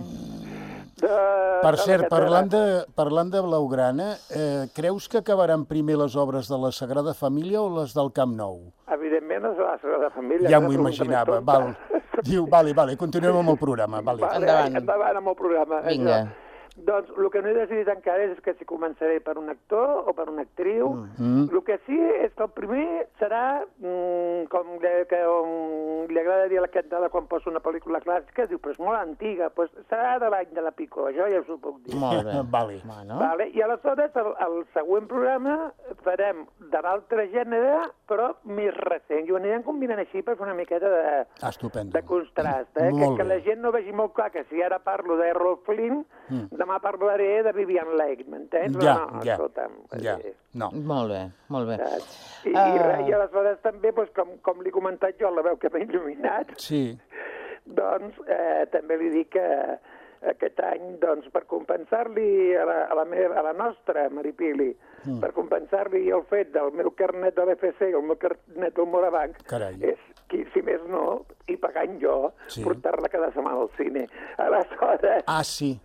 De, Per de cert, la parlant de, parlant de blaugrana, eh, creus que acabaran primer les obres de la Sagrada Família o les del Camp Nou? Evidentment és la Sagrada Família. Ja una m'ho pregunta més imaginava. tonta. Val. Diu, vale, vale, continuem amb el programa. Vale. Vale, Endavant. endavant amb el programa. Vinga. Això. Doncs el que no he decidit encara és que si començaré per un actor o per una actriu. Mm. El que sí és que el primer serà, mm, com, li, que, um, li agrada dir a la Candela quan posa una pel·lícula clàssica, diu, però és molt antiga, pues serà de l'any de la Picó, això ja us ho puc dir. Molt bé. Vale. Bueno, Vale? I aleshores, el, el següent programa farem de l'altre gènere, però més recent. I ho anirem combinant així per fer una miqueta de, Ah, estupendo. de contrast, eh? que, Molt que la bé. gent no vegi molt clar que si ara parlo d'Errol Flynn, Mm. demà parlaré de Vivian Lake, m'entens? Ja, no, ja, escolta'm, ja. eh, No. molt bé, molt bé. saps? I, Ah. i, res, i aleshores també, doncs, com, com li he comentat jo, la veu que m'ha il·luminat, Sí. doncs eh, també li dic que aquest any, doncs, per compensar-li a, la, a, la meva, a la nostra Maripili, mm. per compensar-li el fet del meu carnet de l'E F C i el meu carnet del Morabanc, Carai. és, qui, si més no, i pagant jo, Sí. portar-la cada setmana al cine. Aleshores, Ah, sí.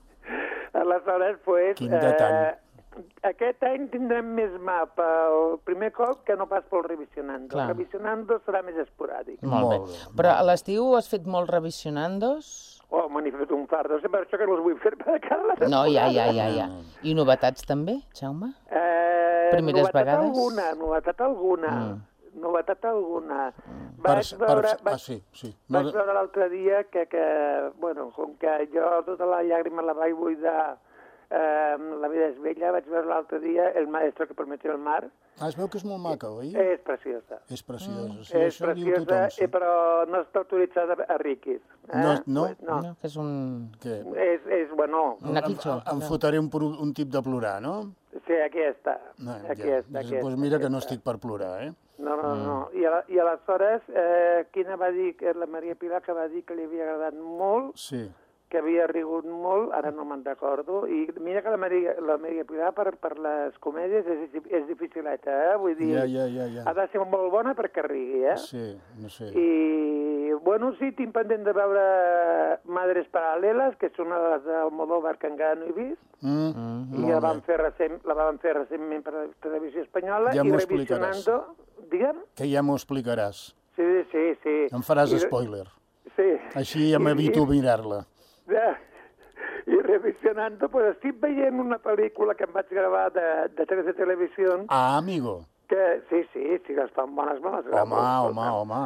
aleshores pues, Quin detall. aquest any tindrem més mapa el primer cop que no pas pel Revisionando. Clar. El Revisionando serà més esporàdic. Molt bé. Molt bé, Però a l'estiu has fet molts revisionandos? Oh, me n'he fet un fardo. És per això que no els vull fer per cada No, ja, ja, ja, ja. I novetats també, Jaume? Eh, Primeres novetat vegades? alguna, novetat alguna. Mm. Novetat alguna. Per, Vaig per, veure, ah, vaig, sí, sí. No, vaig veure l'altre dia que, que, bueno, com que jo tota la llàgrima la vaig buidar eh, La vida és bella, vaig veure l'altre dia El maestro que prometió el mar. ah, es veu que és molt maca, oi? És preciosa. És preciosa. Sí, és això diu preciosa, tothom, sí. eh, però no està autoritzada a riquis. Eh? No, no? Pues no. No, que és un... Que És, és, bueno, Una em, quitxó. em fotré un, pro- un tip de plorar, no? Sí, aquí està. No, Aquí ja. està, aquí Doncs està, mira aquí que no està. estic per plorar, eh? No, no, no. I, a, i aleshores, eh, quina va dir, que la Maria Pilar, que va dir que li havia agradat molt, Sí. que havia rigut molt, ara no me'n recordo, i mira que la Maria, la Maria Pilar per, per les comèdies és, és dificileta, eh? Vull dir, Ja, ja, ja, ja. ha de ser molt bona perquè rigui, eh? Sí, no sé. I, bueno, sí, tinc pendent de veure Madres Paral·leles, que és una de les d'Almodóvar que encara no he vist, Mm, i molt la van, bé. fer recent, la van fer recentment per la televisió espanyola, Ja i m'ho explicaràs. revisionando... Digue'm? Que ja m'ho explicaràs. Sí, sí, sí. Em faràs I, spoiler. Sí. Així ja m'evito I- mirar-la. Ja. I revisionando, pues estic veient una pel·lícula que em vaig gravar de, de tres de televisió, Ah, amigo. que sí, sí, sí que estan bones, me les Home, gravo. home, home.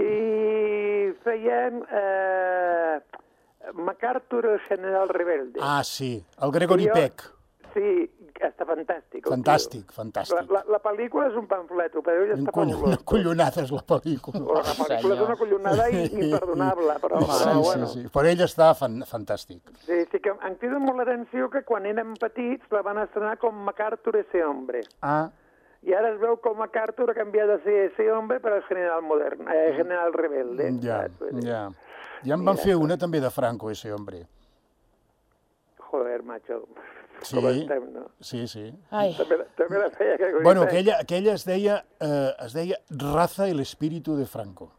I feien eh, MacArthur, el general rebelde. Ah, sí, el Gregory Jo- Peck. Sí, està fantàstic. el Fantàstic, tio. fantàstic. La, la, la pel·lícula és un pamfleto, però ell Un està coll- fabulós. Una collonada és la pel·lícula. La pel·lícula és una collonada i imperdonable, però, Sí, però sí, bueno. sí. Però ell està fan, fantàstic. Sí, sí que em crida molt l'atenció que quan érem petits la van estrenar com MacArthur ese hombre. Ah, I ara es veu com MacArthur ha canviat de ser ese hombre per al general modern, eh, general rebelde. ja, saps? Vull dir, ja. Ja en van fer una també de Franco, ese hombre. Joder, macho. Sí, Com estem, no? sí, sí. Ai, També, també la feia que... Bueno, aquella, aquella es deia, eh, es deia Raza el espíritu de Franco.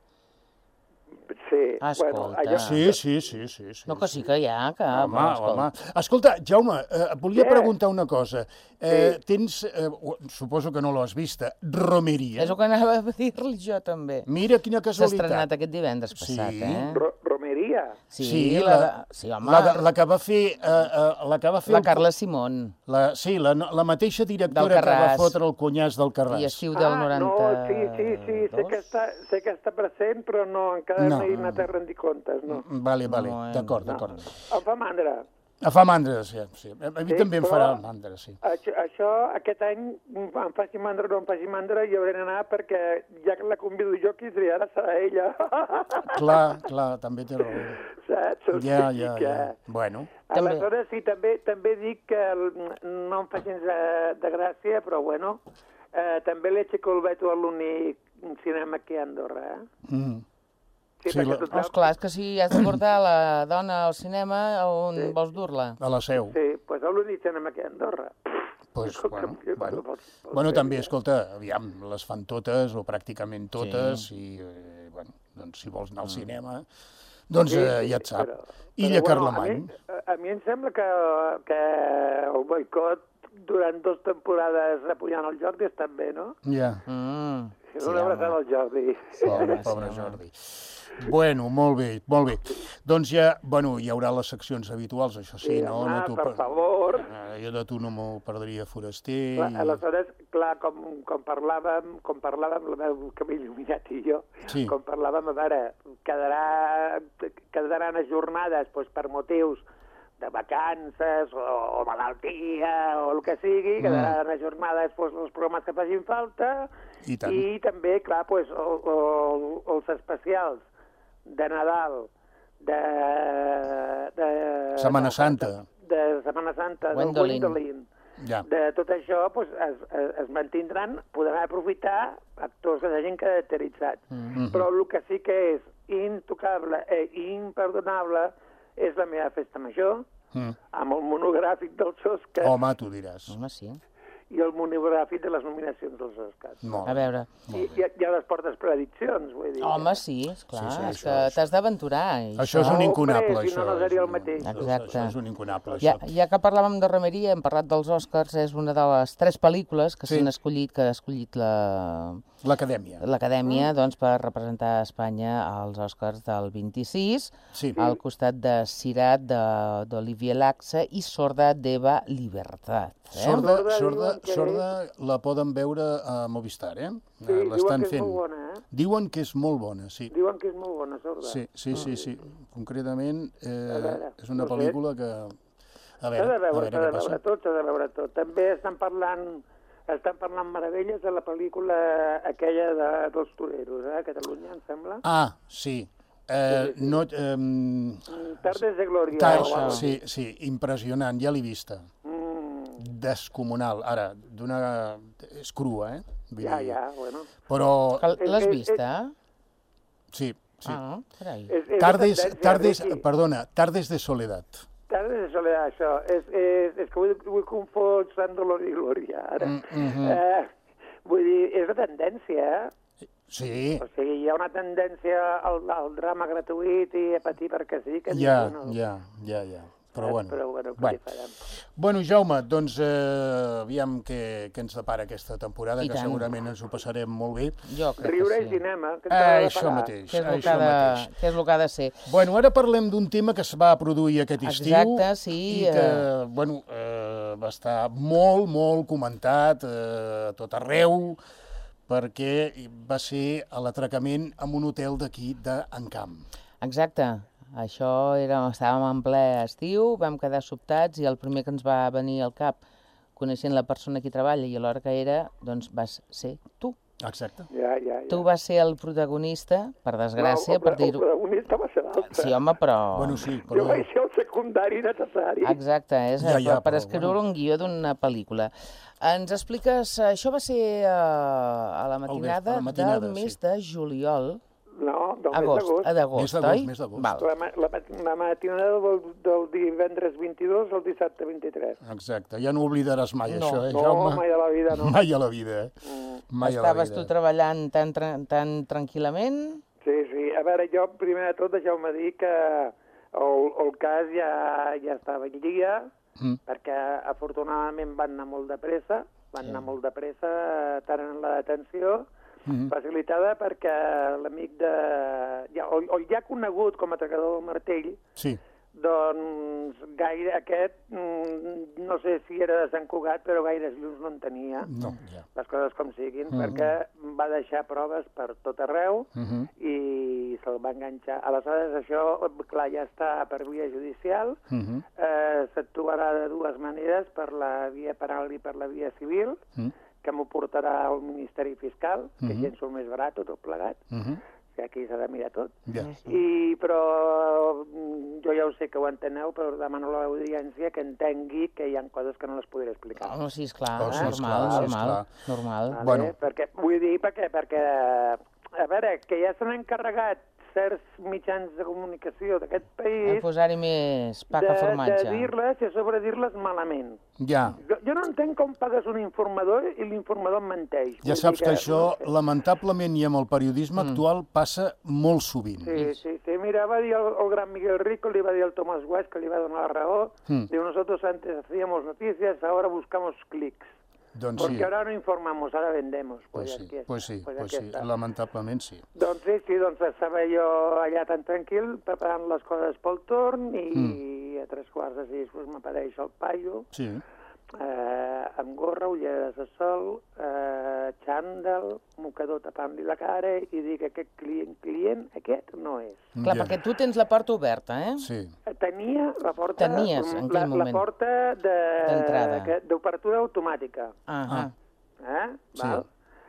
Sí, Escolta. bueno, allò... Sí, sí, sí, sí. sí no, que sí que hi ha, que... Home, bueno, escolta. home. Escolta, Jaume, eh, et volia Què? preguntar una cosa. Eh, Sí. Tens, eh, suposo que no l'has vista, Romeria. És el que anava a dir-li jo, també. Mira quina S'ha casualitat. estrenat aquest divendres passat, Sí. eh? Ro Romeria. Sí, Sí, la, la, de- sí, home, la, de- la que va fer... Eh, eh, la que va fer la el- Carla Simón, La, sí, la, la mateixa directora Del que va Carràs. fotre el cunyàs del Carràs. i estiu del Ah, noranta. no, sí, sí, sí, sé que, està, sé que està present, però no, encara No. no, he anat a rendir comptes, no. Vale, vale, No, eh, d'acord, no. d'acord. Em fa mandra. Em fa mandra, sí. sí. A mi Sí, també em però- farà mandra, sí. Això, això, aquest any, em faci mandra o no em faci mandra, hi hauré d'anar perquè ja que la convido jo, qui triarà serà ella. Clar, clar, també té raó. Saps? O Ja, sigui ja, que- ja. Bueno, També. Aleshores, sí, també, també dic que el, no em fa gens de, de gràcia, però bueno, eh, també l'Eche Colbeto a l'únic cinema que hi ha a Andorra, eh? mm. Sí, Sí, perquè la- total- Oh, clar, és que si has de portar la dona al cinema, on Sí. vols dur-la? a la seu. Sí, doncs pues l'únic cinema que hi ha a Andorra. Pues, Escolta, bueno, jo bueno. no pots- pots bueno, fer, també, eh? escolta, aviam, les fan totes, o pràcticament totes, i, eh, bueno, doncs si vols anar al cinema, doncs Sí, eh, sí, ja et sap. però- Illa però, Carlemany. Bueno, a, mi, a mi em sembla que, que el boicot durant dues temporades apujant el Jordi està bé, no? Ja, Mm, Sí, sí, una home. abraçada al Jordi. pobre, sí, pobre home. Jordi. Bueno, molt bé, molt bé. Doncs ja, bueno, hi haurà les seccions habituals, això sí, Sí, no? home, no t'ho per per- favor. Eh, jo de tu no m'ho perdria, Foraster. Clar, i- aleshores, clar, com, com parlàvem, com parlàvem, la veu que m'he il·luminat i jo, Sí. com parlàvem, a veure, quedarà, quedaran ajornades doncs, per motius de vacances o, o malaltia o el que sigui, quedaran Mm. ajornades doncs, els programes que facin falta I tant. i també, clar, doncs, el, el, els especials de Nadal, de... de Setmana Santa. De Setmana Santa, Gwendolyn. del Gwendolyn. Ja. De tot això doncs, es, es, es mantindran, podran aprofitar actors que s'hagin caracteritzat. Mhm. Però el que sí que és intocable i imperdonable és la meva festa major, Mm. amb el monogràfic dels Oscars Home, tu diràs. Home, sí. i el monogràfic de les nominacions dels Oscars. Molt A bé. veure. I, i, i a les portes prediccions, vull dir. Home, sí, esclar, Sí, sí, és això- que això- t'has d'aventurar. i Això és un Hombre, incunable, si no, això. no seria és el mateix. Això, Exacte. això és un incunable, Ja, això. ja que parlàvem de Romeria, hem parlat dels Oscars, és una de les tres pel·lícules que Sí. s'han escollit, que ha escollit la, L'acadèmia. l'Acadèmia doncs, per representar Espanya als Oscars del vint-i-sis, Sí. al costat de Sirat, de- d'Olivier Laxa i Sorda d'Eva Libertad. Eh? Sorda, Sorda sorda, diuen que sorda la poden veure a Movistar, eh? Sí, Eh, diuen L'estan que és fent. molt bona, eh? Diuen que és molt bona, sí. Diuen que és molt bona, sorda. Sí, sí, sí, sí. Concretament, A eh, veure, és una no sé. pel·lícula que... A S'ha veure, de a veure, veure s'ha de què passa. veure tot, s'ha de veure tot. També estan parlant, estan parlant meravelles de la pel·lícula aquella de, dels toreros, eh, a Catalunya, em sembla. Ah, sí. Eh, no, eh, Mm, Tardes de Glòria. ta, o algo. sí, sí, impressionant, ja l'he vista. Mm, descomunal. Ara, d'una... és crua, eh? Vull Ja, dir... ja, bueno. Però... L'has Eh, eh, vista? Sí, sí. Ah, carai. És, és Tardes, tendència, tardes, Riqui. perdona, tardes de soledat. Tardes de soledat, això. És, és, és que vull, vull confondre Sant Dolor i Glòria, ara. Mm, mhm. eh, vull dir, és la tendència, eh? Sí, O sigui, hi ha una tendència al, al drama gratuït i a patir perquè sí, que ja, no. ja, ja, ja. Però bueno. Però bueno, què bueno. hi farem? Bueno, Jaume, doncs eh, aviam què, què ens depara aquesta temporada, I que tant. segurament ens ho passarem molt bé. Jo crec Riure que i sí. cinema. Que ens Eh, ha de això pagar. mateix, Que és el que això ha de, mateix. que és el que ha de ser. Bueno, ara parlem d'un tema que es va produir aquest estiu Exacte, sí, i que, eh. bueno, eh, va estar molt, molt comentat eh, a tot arreu, perquè va ser a l'atracament en un hotel d'aquí d'Encamp. Exacte. Això era, estàvem en ple estiu, vam quedar sobtats i el primer que ens va venir al cap, coneixent la persona que hi treballa i a l'hora que era, doncs vas ser tu. Exacte. Ja, ja, ja. Tu vas ser el protagonista, per desgràcia, No, per el, dir-ho... el protagonista va ser l'altre. Sí, home, però... Bueno, sí, Jo però... vaig ser el secundari necessari. Exacte, és Ja, ja, per però, escriure bueno. un guió d'una pel·lícula. Ens expliques... Això va ser uh, a la matinada, a la matinada, del mes sí. de juliol. No, del Agost, mes a d'agost. d'agost, Mes d'agost, oi? mes d'agost. Val. La, ma- la, ma- la matinada del, del divendres vint-i-dos al dissabte vint-i-tres. Exacte, ja no ho oblidaràs mai, No. això, eh, No, Jaume? mai a la vida, no. Mai a la vida, eh? Mm. Mai a la Estaves vida. tu treballant tan, tan, tan tranquil·lament? Sí, sí. A veure, jo primer de tot deixeu-me dir que el, el cas ja, ja estava en dia, Mm. perquè afortunadament van anar molt de pressa, van Sí. anar molt de pressa, tant en la detenció, Mhm. facilitada perquè l'amic de... Ja, o, o ja conegut com a atracador del martell, Sí, doncs gaire aquest, mm, no sé si era de Sant Cugat, però gaires llums no en tenia, no, ja. les coses com siguin, Mhm. perquè va deixar proves per tot arreu Mhm. i se'l va enganxar. Aleshores, això, clar, ja està per via judicial, Mhm. eh, s'actuarà de dues maneres, per la via penal i per la via civil, Mhm. que m'ho portarà al Ministeri Fiscal, que Mhm. gens ho més barat, tot plegat, Mhm. que aquí s'ha de mirar tot. Ja. I, però mm, jo ja ho sé que ho enteneu, però demano a l'audiència que entengui que hi ha coses que no les podré explicar. Oh, sí, esclar, Oh, sí, normal, esclar, sí, normal, esclar. normal. Vale? Bueno. Perquè, vull dir, perquè, perquè, a veure, que ja s'han encarregat certs mitjans de comunicació d'aquest A país posar-hi més pa de, que de formatge. dir-les i a sobre dir-les malament. Ja. Jo, jo no entenc com pagues un informador i l'informador em menteix. Ja Vull saps dir que això, no sé. lamentablement, i amb el periodisme Mm. actual, passa molt sovint. Sí, sí, sí. Mira, va dir el, el gran Miguel Rico, li va dir al Tomás Guas, que li va donar la raó. Mm. Diu, nosotros antes hacíamos noticias, ahora buscamos clics. Doncs Porque sí, ahora no informamos, ahora vendemos. pues aquí sí, està, pues sí, pues pues aquí sí, està. lamentablement sí. Doncs sí, sí, doncs estava jo allà tan tranquil, preparant les coses pel torn, i Mm. a tres quarts de sis pues, m'apareix el paio, Sí, eh, amb gorra, ulleres de sol, eh, xandall, mocador tapant-li la cara, i dic, aquest client, client, aquest no és. Clar, ja. perquè tu tens la porta oberta, eh? Sí, Tenia la porta... Tenies, en la, aquell moment. La porta de- D'entrada. que- d'obertura automàtica. Ah, Eh? Sí. Val?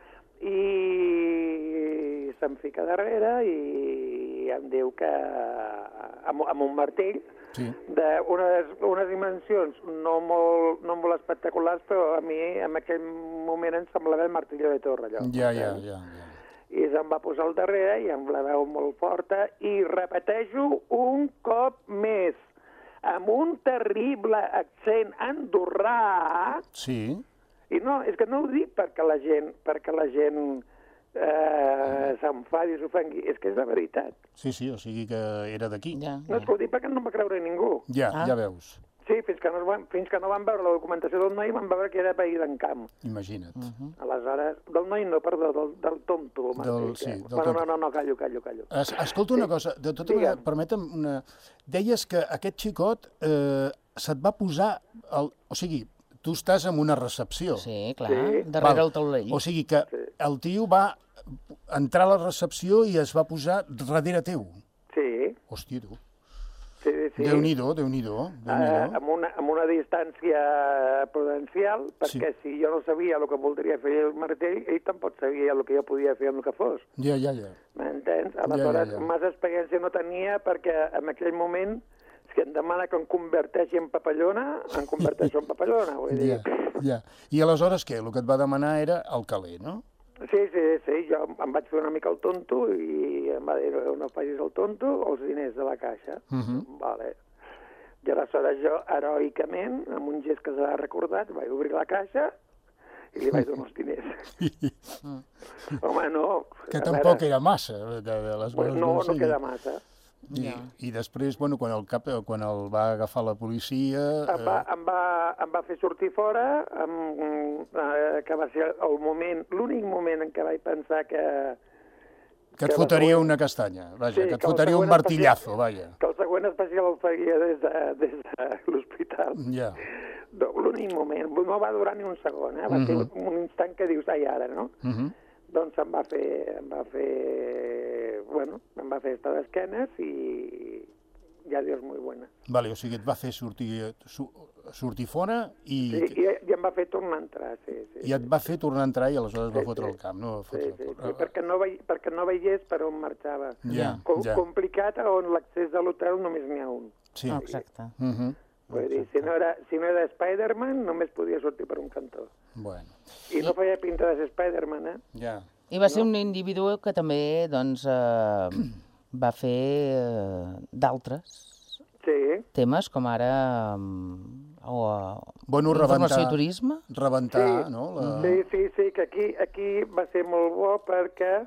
I se'm fica darrere i em diu que amb, amb un martell sí. d'unes unes dimensions no molt, no molt espectaculars, però a mi en aquell moment em semblava el martilló de Torre, allò. Ja, ja, ja. ja. I se'm va posar al darrere i amb la veu molt forta i repeteixo un cop més amb un terrible accent andorrà. Sí, I no, és que no ho dic perquè la gent, perquè la gent eh, s'enfadi, s'ofengui, és que és la veritat. sí, sí, o sigui que era d'aquí. ja, No és ja. que ho dic perquè no em va creure ningú. Ja, Ah. ja veus, Sí, fins que, no es van, fins que no van veure la documentació del noi van veure que era veí d'Encamp. imagina't. Mhm. Aleshores, del noi no, perdó, del, del tonto. el Del- mateix, sí, eh? del bueno, tonto. no, no, no, callo, callo, callo. Es, escolta una cosa, de tota Digue'm. manera, permetem una... Deies que aquest xicot eh, se't va posar... El... O sigui, tu estàs en una recepció. Sí, clar, Sí. darrere Val. el taulell. O sigui que Sí. el tio va entrar a la recepció i es va posar darrere teu. Sí, Hòstia, tu. sí, sí. Déu-n'hi-do, Déu-n'hi-do. Eh, Déu-n'hi-do. amb, una, amb una distància prudencial, perquè si jo no sabia el que voldria fer el martell, ell tampoc sabia el que jo podia fer amb el que fos. Ja, ja, ja. M'entens? Aleshores, ja, ja. massa experiència no tenia perquè en aquell moment Si em demana que em converteixi en papallona, em converteixo en papallona, vull dir. Ja, ja. I aleshores què? El que et va demanar era el caler, no? Sí, sí, sí, jo em vaig fer una mica el tonto i em va dir, no facis el tonto, els diners de la caixa. Uh -huh. Vale. I aleshores jo, heroicament, amb un gest que s'ha recordat, vaig obrir la caixa i li vaig donar els diners. Home, no. Que tampoc era massa. De, de les Pues no, no queda massa. I, I després, bueno, quan el, cap, quan el va agafar la policia... Em va, em va, em va fer sortir fora, em, eh, que va ser el moment, l'únic moment en què vaig pensar que... Que et fotria una castanya, vaja, Sí, que et que el fotria un següent martillazo, especial- vaja. Que el següent especial el faria des de, des de l'hospital. Ja. L'únic moment, no va durar ni un segon, eh? Va Mhm. ser un instant que dius, ai, ara, no? Uh -huh. Doncs em va fer, em va fer, bueno, em va fer estar d'esquenes i ja Dios muy buena. Vale, o sigui, et va fer sortir, su, sortir fora i, Sí, i, i em va fer tornar a entrar, sí. sí i et va fer tornar a entrar i aleshores va Sí, fotre sí. el camp, no? Va Sí, fotre sí, el... sí, perquè no, vei, perquè no veiés per on marxava. Ja, Com, ja. Complicat on l'accés de l'hotel només n'hi ha un. Sí. Exacte. Uh -huh. Vull dir, si no era, si no era Spider-Man, només podia sortir per un cantó. Bueno, I no feia pinta de ser Spider-Man, eh? ja. I va ser un individu que també doncs, eh, va fer eh, d'altres Sí. temes, com ara um, o, Bueno, informació rebentar- i turisme. Rebentar, Sí. no? La... Sí, sí, sí, que aquí, aquí va ser molt bo perquè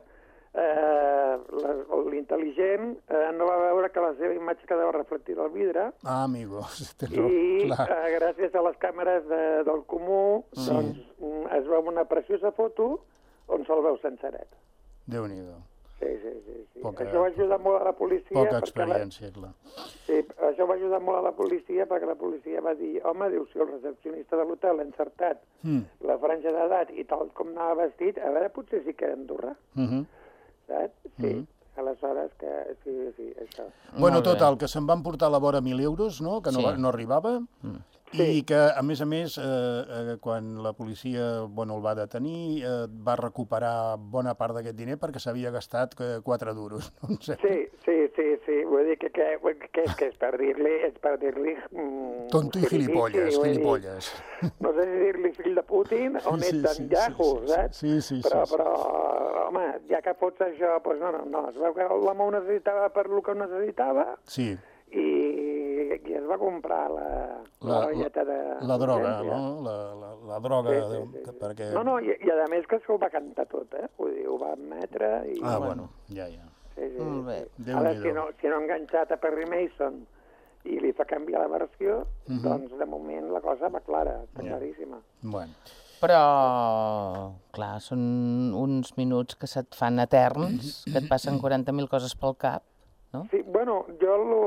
eh, la- l'intel·ligent eh, no va veure que la seva imatge quedava reflectida al vidre Ah, amigo, té raó, i clar. eh, gràcies a les càmeres de, del Comú Sí. doncs, mm, es veu una preciosa foto on se'l veu senceret. Déu-n'hi-do. Sí, sí, sí. sí. Poca- Això va ajudar molt a la policia. Poca perquè la- experiència, clar. Sí, això va ajudar molt a la policia perquè la policia va dir, home, diu, si el recepcionista de l'hotel ha encertat Mm. la franja d'edat i tal com anava vestit, a veure, potser sí que era Andorra, Uh -huh. saps? Sí, Mhm. aleshores que... Sí, sí, això. Bueno, Molt bé. total, que se'n van portar a la vora mil euros, no?, que no, Sí. va, no arribava, Sí. i que, a més a més, eh, eh, quan la policia bueno, el va detenir, eh, va recuperar bona part d'aquest diner perquè s'havia gastat eh, quatre duros. No? sé. Sí, sí, sí, sí, vull dir que, que, que, que és per dir-li... És per dir-li mm, Tonto i gilipolles, vull dir, gilipolles. No sé si dir-li fill de Putin o net Sí, d'en sí, Yahoo, sí, sí, saps? sí, sí, sí, però, sí. però, home, ja que fots això, doncs no, no, no, es veu que l'home ho necessitava per lo que ho necessitava Sí, i, i es va comprar la, la, la, ratlleta de... la, la droga, d'urgència. no?, la, la, la droga, Sí, de, sí, sí, sí. perquè... No, no, i, i a més que s'ho va cantar tot, eh? Vull dir, ho va admetre i... Ah, bueno, ja, ja. Sí, sí, Molt bé. sí. Déu-n'hi-do. Ara, si no, si no ha enganxat a Perry Mason i li fa canviar la versió, Mhm. doncs de moment la cosa va clara, està Ja. claríssima. Bueno, Però, clar, són uns minuts que se't fan eterns, que et passen quaranta mil coses pel cap, no? Sí, bueno, jo lo,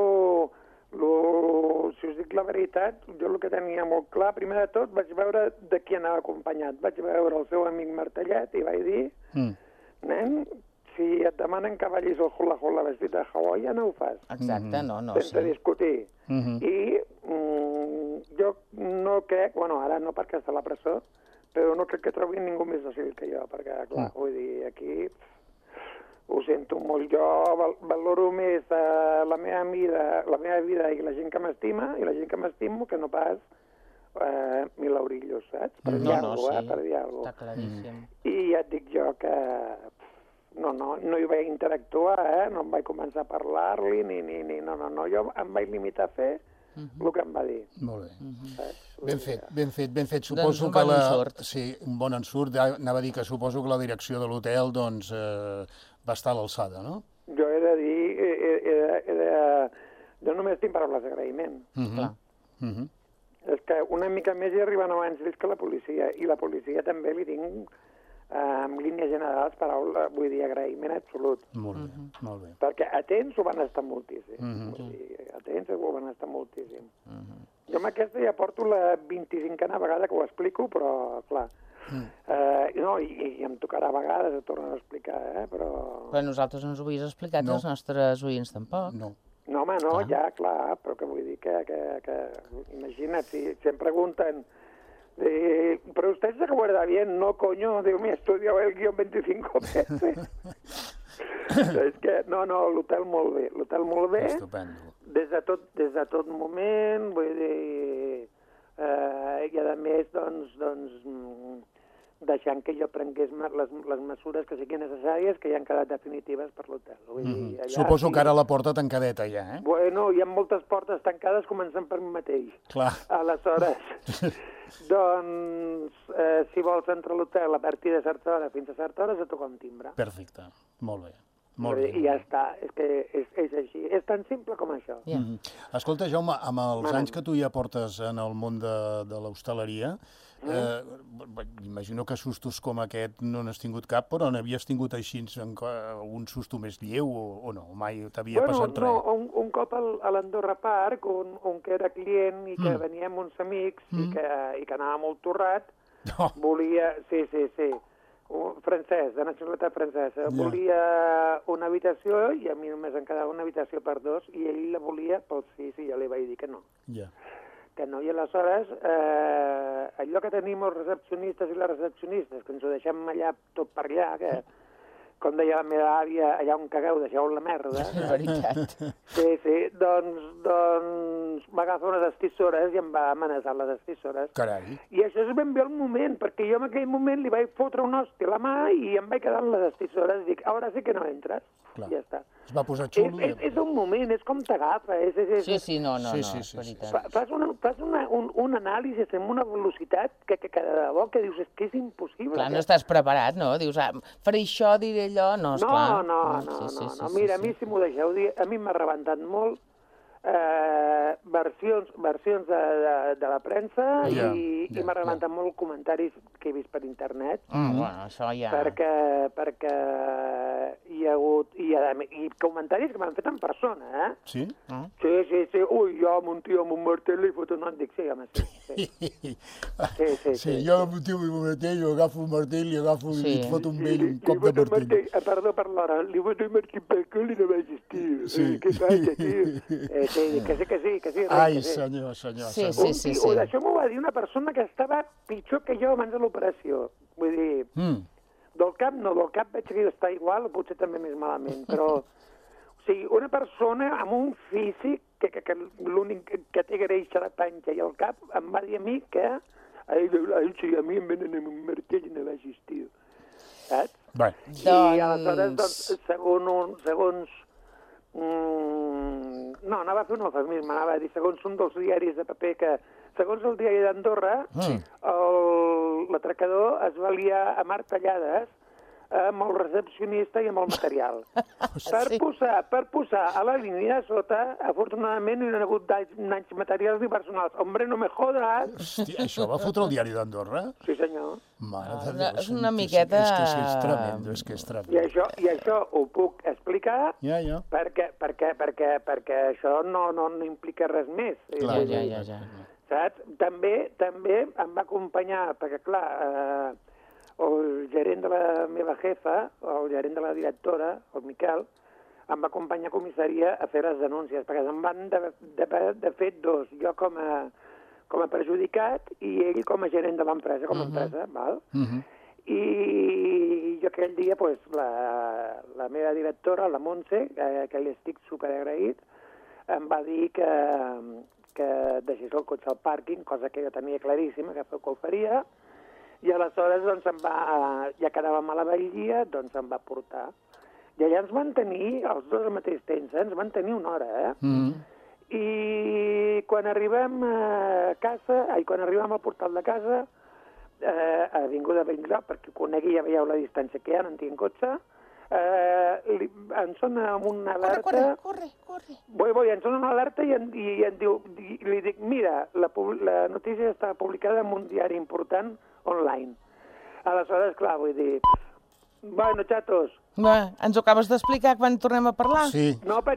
lo, si us dic la veritat, jo el que tenia molt clar, primer de tot, vaig veure de qui anava acompanyat. Vaig veure el seu amic Martellet i vaig dir, mm. nen, si et demanen que ballis el hula-hula vestit de Hawaii, ja no ho fas, Exacte, no, no, sense sí. discutir. Mhm. I mm, jo no crec, bueno, ara no perquè està a la presó, però no crec que trobi ningú més docil que jo, perquè, clar, vull dir, aquí ho sento molt. Jo val valoro més eh, la meva vida, la meva vida i la gent que m'estima, i la gent que m'estimo, que no pas eh, mil eurillos, saps? Per dir No, no, alguna cosa, sí, eh? Per dir alguna està claríssim. I ja et dic jo que no, no, no hi vaig interactuar, eh? No em vaig començar a parlar-li, ni, ni, ni, no, no, no, jo em vaig limitar a fer el que em va dir. Molt bé. Saps? Ben fet, ben fet, ben fet. Doncs Suposo un que bon la... ensurt. Sí, un bon ensurt. Anava a dir que suposo que la direcció de l'hotel doncs, eh, va estar a l'alçada, no? Jo he de dir, he, he, he, de, he de, jo només tinc paraules d'agraïment. Mhm. Clar. Mhm. És que una mica més hi arriben abans ells que la policia, i la policia també li tinc, eh, en línies generals, paraules, vull dir, agraïment absolut. Molt bé, molt bé. Perquè atents ho van estar moltíssim. Mhm. Vull dir, atents ho van estar moltíssim. Jo amb aquesta ja porto la vint-i-cinquena vegada que ho explico, però, clar, eh, no, i, i em tocarà a vegades a tornar a explicar, eh, però... Però nosaltres no ens ho havies explicat, No. els nostres oients tampoc. No. No, home, no, ja, clar, però que vull dir que, que, que imagina't, si, si em pregunten, eh, però usted se acuerda bien, no, coño, digo, me he estudiado el guión veinticinco veces. És que, no, no, l'hotel molt bé, l'hotel molt bé. Estupendo. Des de tot, des de tot moment, vull dir... Eh, I a més, doncs, doncs deixant que jo prengués les, les mesures que siguin necessàries, que ja han quedat definitives per l'hotel. Mm -hmm. Suposo que ara la porta tancadeta ja, eh? Bueno, hi ha moltes portes tancades començant per mi mateix. Clar. Aleshores, doncs, eh, si vols entrar a l'hotel a partir de certa hora fins a certa hora, has de tocar un timbre. Perfecte, molt bé. Molt bé. I ja està, és que és, és així. És tan simple com això. Yeah. Mm -hmm. Escolta, Jaume, amb els Manem. anys que tu ja portes en el món de, de l'hostaleria, mm. eh, imagino que sustos com aquest no n'has tingut cap, però n'havies tingut així un susto més lleu o, o no? Mai t'havia bueno, passat res? No, un, un cop al, a l'Andorra Park, on, on que era client i que mm. veníem uns amics mm. i, que, i que anava molt torrat, no. volia... Sí, sí, sí. Un francès, de nacionalitat francesa. Yeah. Volia una habitació i a mi només em quedava una habitació per dos i ell la volia pel sis i jo li vaig dir que no. Yeah. Que no, i aleshores eh, allò que tenim els recepcionistes i les recepcionistes, que ens ho deixem allà tot per allà, que com deia la meva àvia, allà on cagueu, deixeu la merda. És veritat. Sí, sí, doncs, doncs va agafar unes estissores i em va amenaçar les estissores. Carai. I això és ben bé el moment, perquè jo en aquell moment li vaig fotre un hòstia a la mà i em vaig quedar amb les estissores i dic, ara sí que no entres. Clar. Ja està. Es va posar xulo. És, és, és un moment, és com t'agafa. És, és, és, sí, sí, no, no, sí, no, sí, és sí, veritat. sí, sí. Fas, una, fas una, un, un anàlisi amb una velocitat que, que, que de debò que dius, és que és impossible. Clar, que... no estàs preparat, no? Dius, ah, faré això, diré allò... No, esclar. No, no, no, sí, sí, no, sí, no. sí, Mira, sí. a mi, si m'ho deixeu dir, a mi m'ha rebentat molt eh, versions, versions de, de, de la premsa ja, i, ja, i m'ha rebentat ja. molt comentaris que he vist per internet. Mm, bueno, això ja... Perquè, perquè hi ha hagut... I, i comentaris que m'han fet en persona, eh? Sí? Ah. Sí, sí, sí. Ui, jo amb un tio amb un martell li foto un... Dic, sí, home, sí. Sí, sí, sí. sí, sí jo amb un tio amb un martell, jo agafo un martell i agafo sí. i et foto un vell, un cop li de martell. martell. Eh, perdó per l'hora, li foto un martell pel cul i no vaig tio. Sí. Eh, què falla, tio? Eh, sí, que sí, que sí, que sí. Ai, que sí. senyor, senyor. Sí, senyor. sí, sí. Un tio, això m'ho va dir una persona que estava pitjor que jo abans de l'operació. Vull dir, Mm. del cap no, del cap veig que està igual, o potser també més malament, però... O sigui, una persona amb un físic que, que, que l'únic que, que té greix a la panxa i al cap em va dir a mi que ai, ai, sí, a mi em venen amb un martell i no vagis, tio. Saps? Bé. I Doncs... aleshores, doncs, segons, un, segons mm, no, anava a fer un eufemisme, anava a dir, segons un dels diaris de paper que, segons el diari d'Andorra, Sí. l'atracador es va liar a martellades amb el recepcionista i amb el material. per, Sí. posar, per posar a la línia de sota, afortunadament, no hi ha hagut danys, danys materials ni personals. Hombre, no me jodas! Hòstia, això va fotre el diari d'Andorra? Sí, senyor. Mare de Ah, Déu, és una és- miqueta- És que és, és tremendo, és que és I tremendo. això, i això ho puc explicar Ja, ja. perquè, perquè, perquè, perquè això no, no, no implica res més. Clar. Ja, ja, ja, ja. Saps? També, també em va acompanyar, perquè clar, eh, el gerent de la meva jefa, el gerent de la directora, el Miquel, em va acompanyar a comissaria a fer les denúncies, perquè se'n van de, de, de fet dos, jo com a, com a perjudicat i ell com a gerent de l'empresa, com a uh -huh. empresa, val? Uh -huh. I jo aquell dia, pues, la, la meva directora, la Montse, eh, que li estic superagraït, em va dir que, que deixés el cotxe al pàrquing, cosa que jo tenia claríssima, que ho faria, i aleshores, doncs, em va, ja que anàvem a la Valldia, doncs em va portar. I allà ens van tenir, els dos al mateix temps, eh? Ens van tenir una hora, eh? Mm. I quan arribem a casa, ai, quan arribem al portal de casa, eh, a Avinguda Bengrau, perquè conegui, ja veieu la distància que hi ha, no en tinc cotxe, eh, li, em sona amb una alerta... Corre, corre, corre. Vull, vull, em sona una alerta i, en, i en diu, i li dic, mira, la, la notícia està publicada en un diari important online. Aleshores, clar, vull dir... Bueno, xatos. Bé, ens ho acabes d'explicar quan tornem a parlar? Sí. No,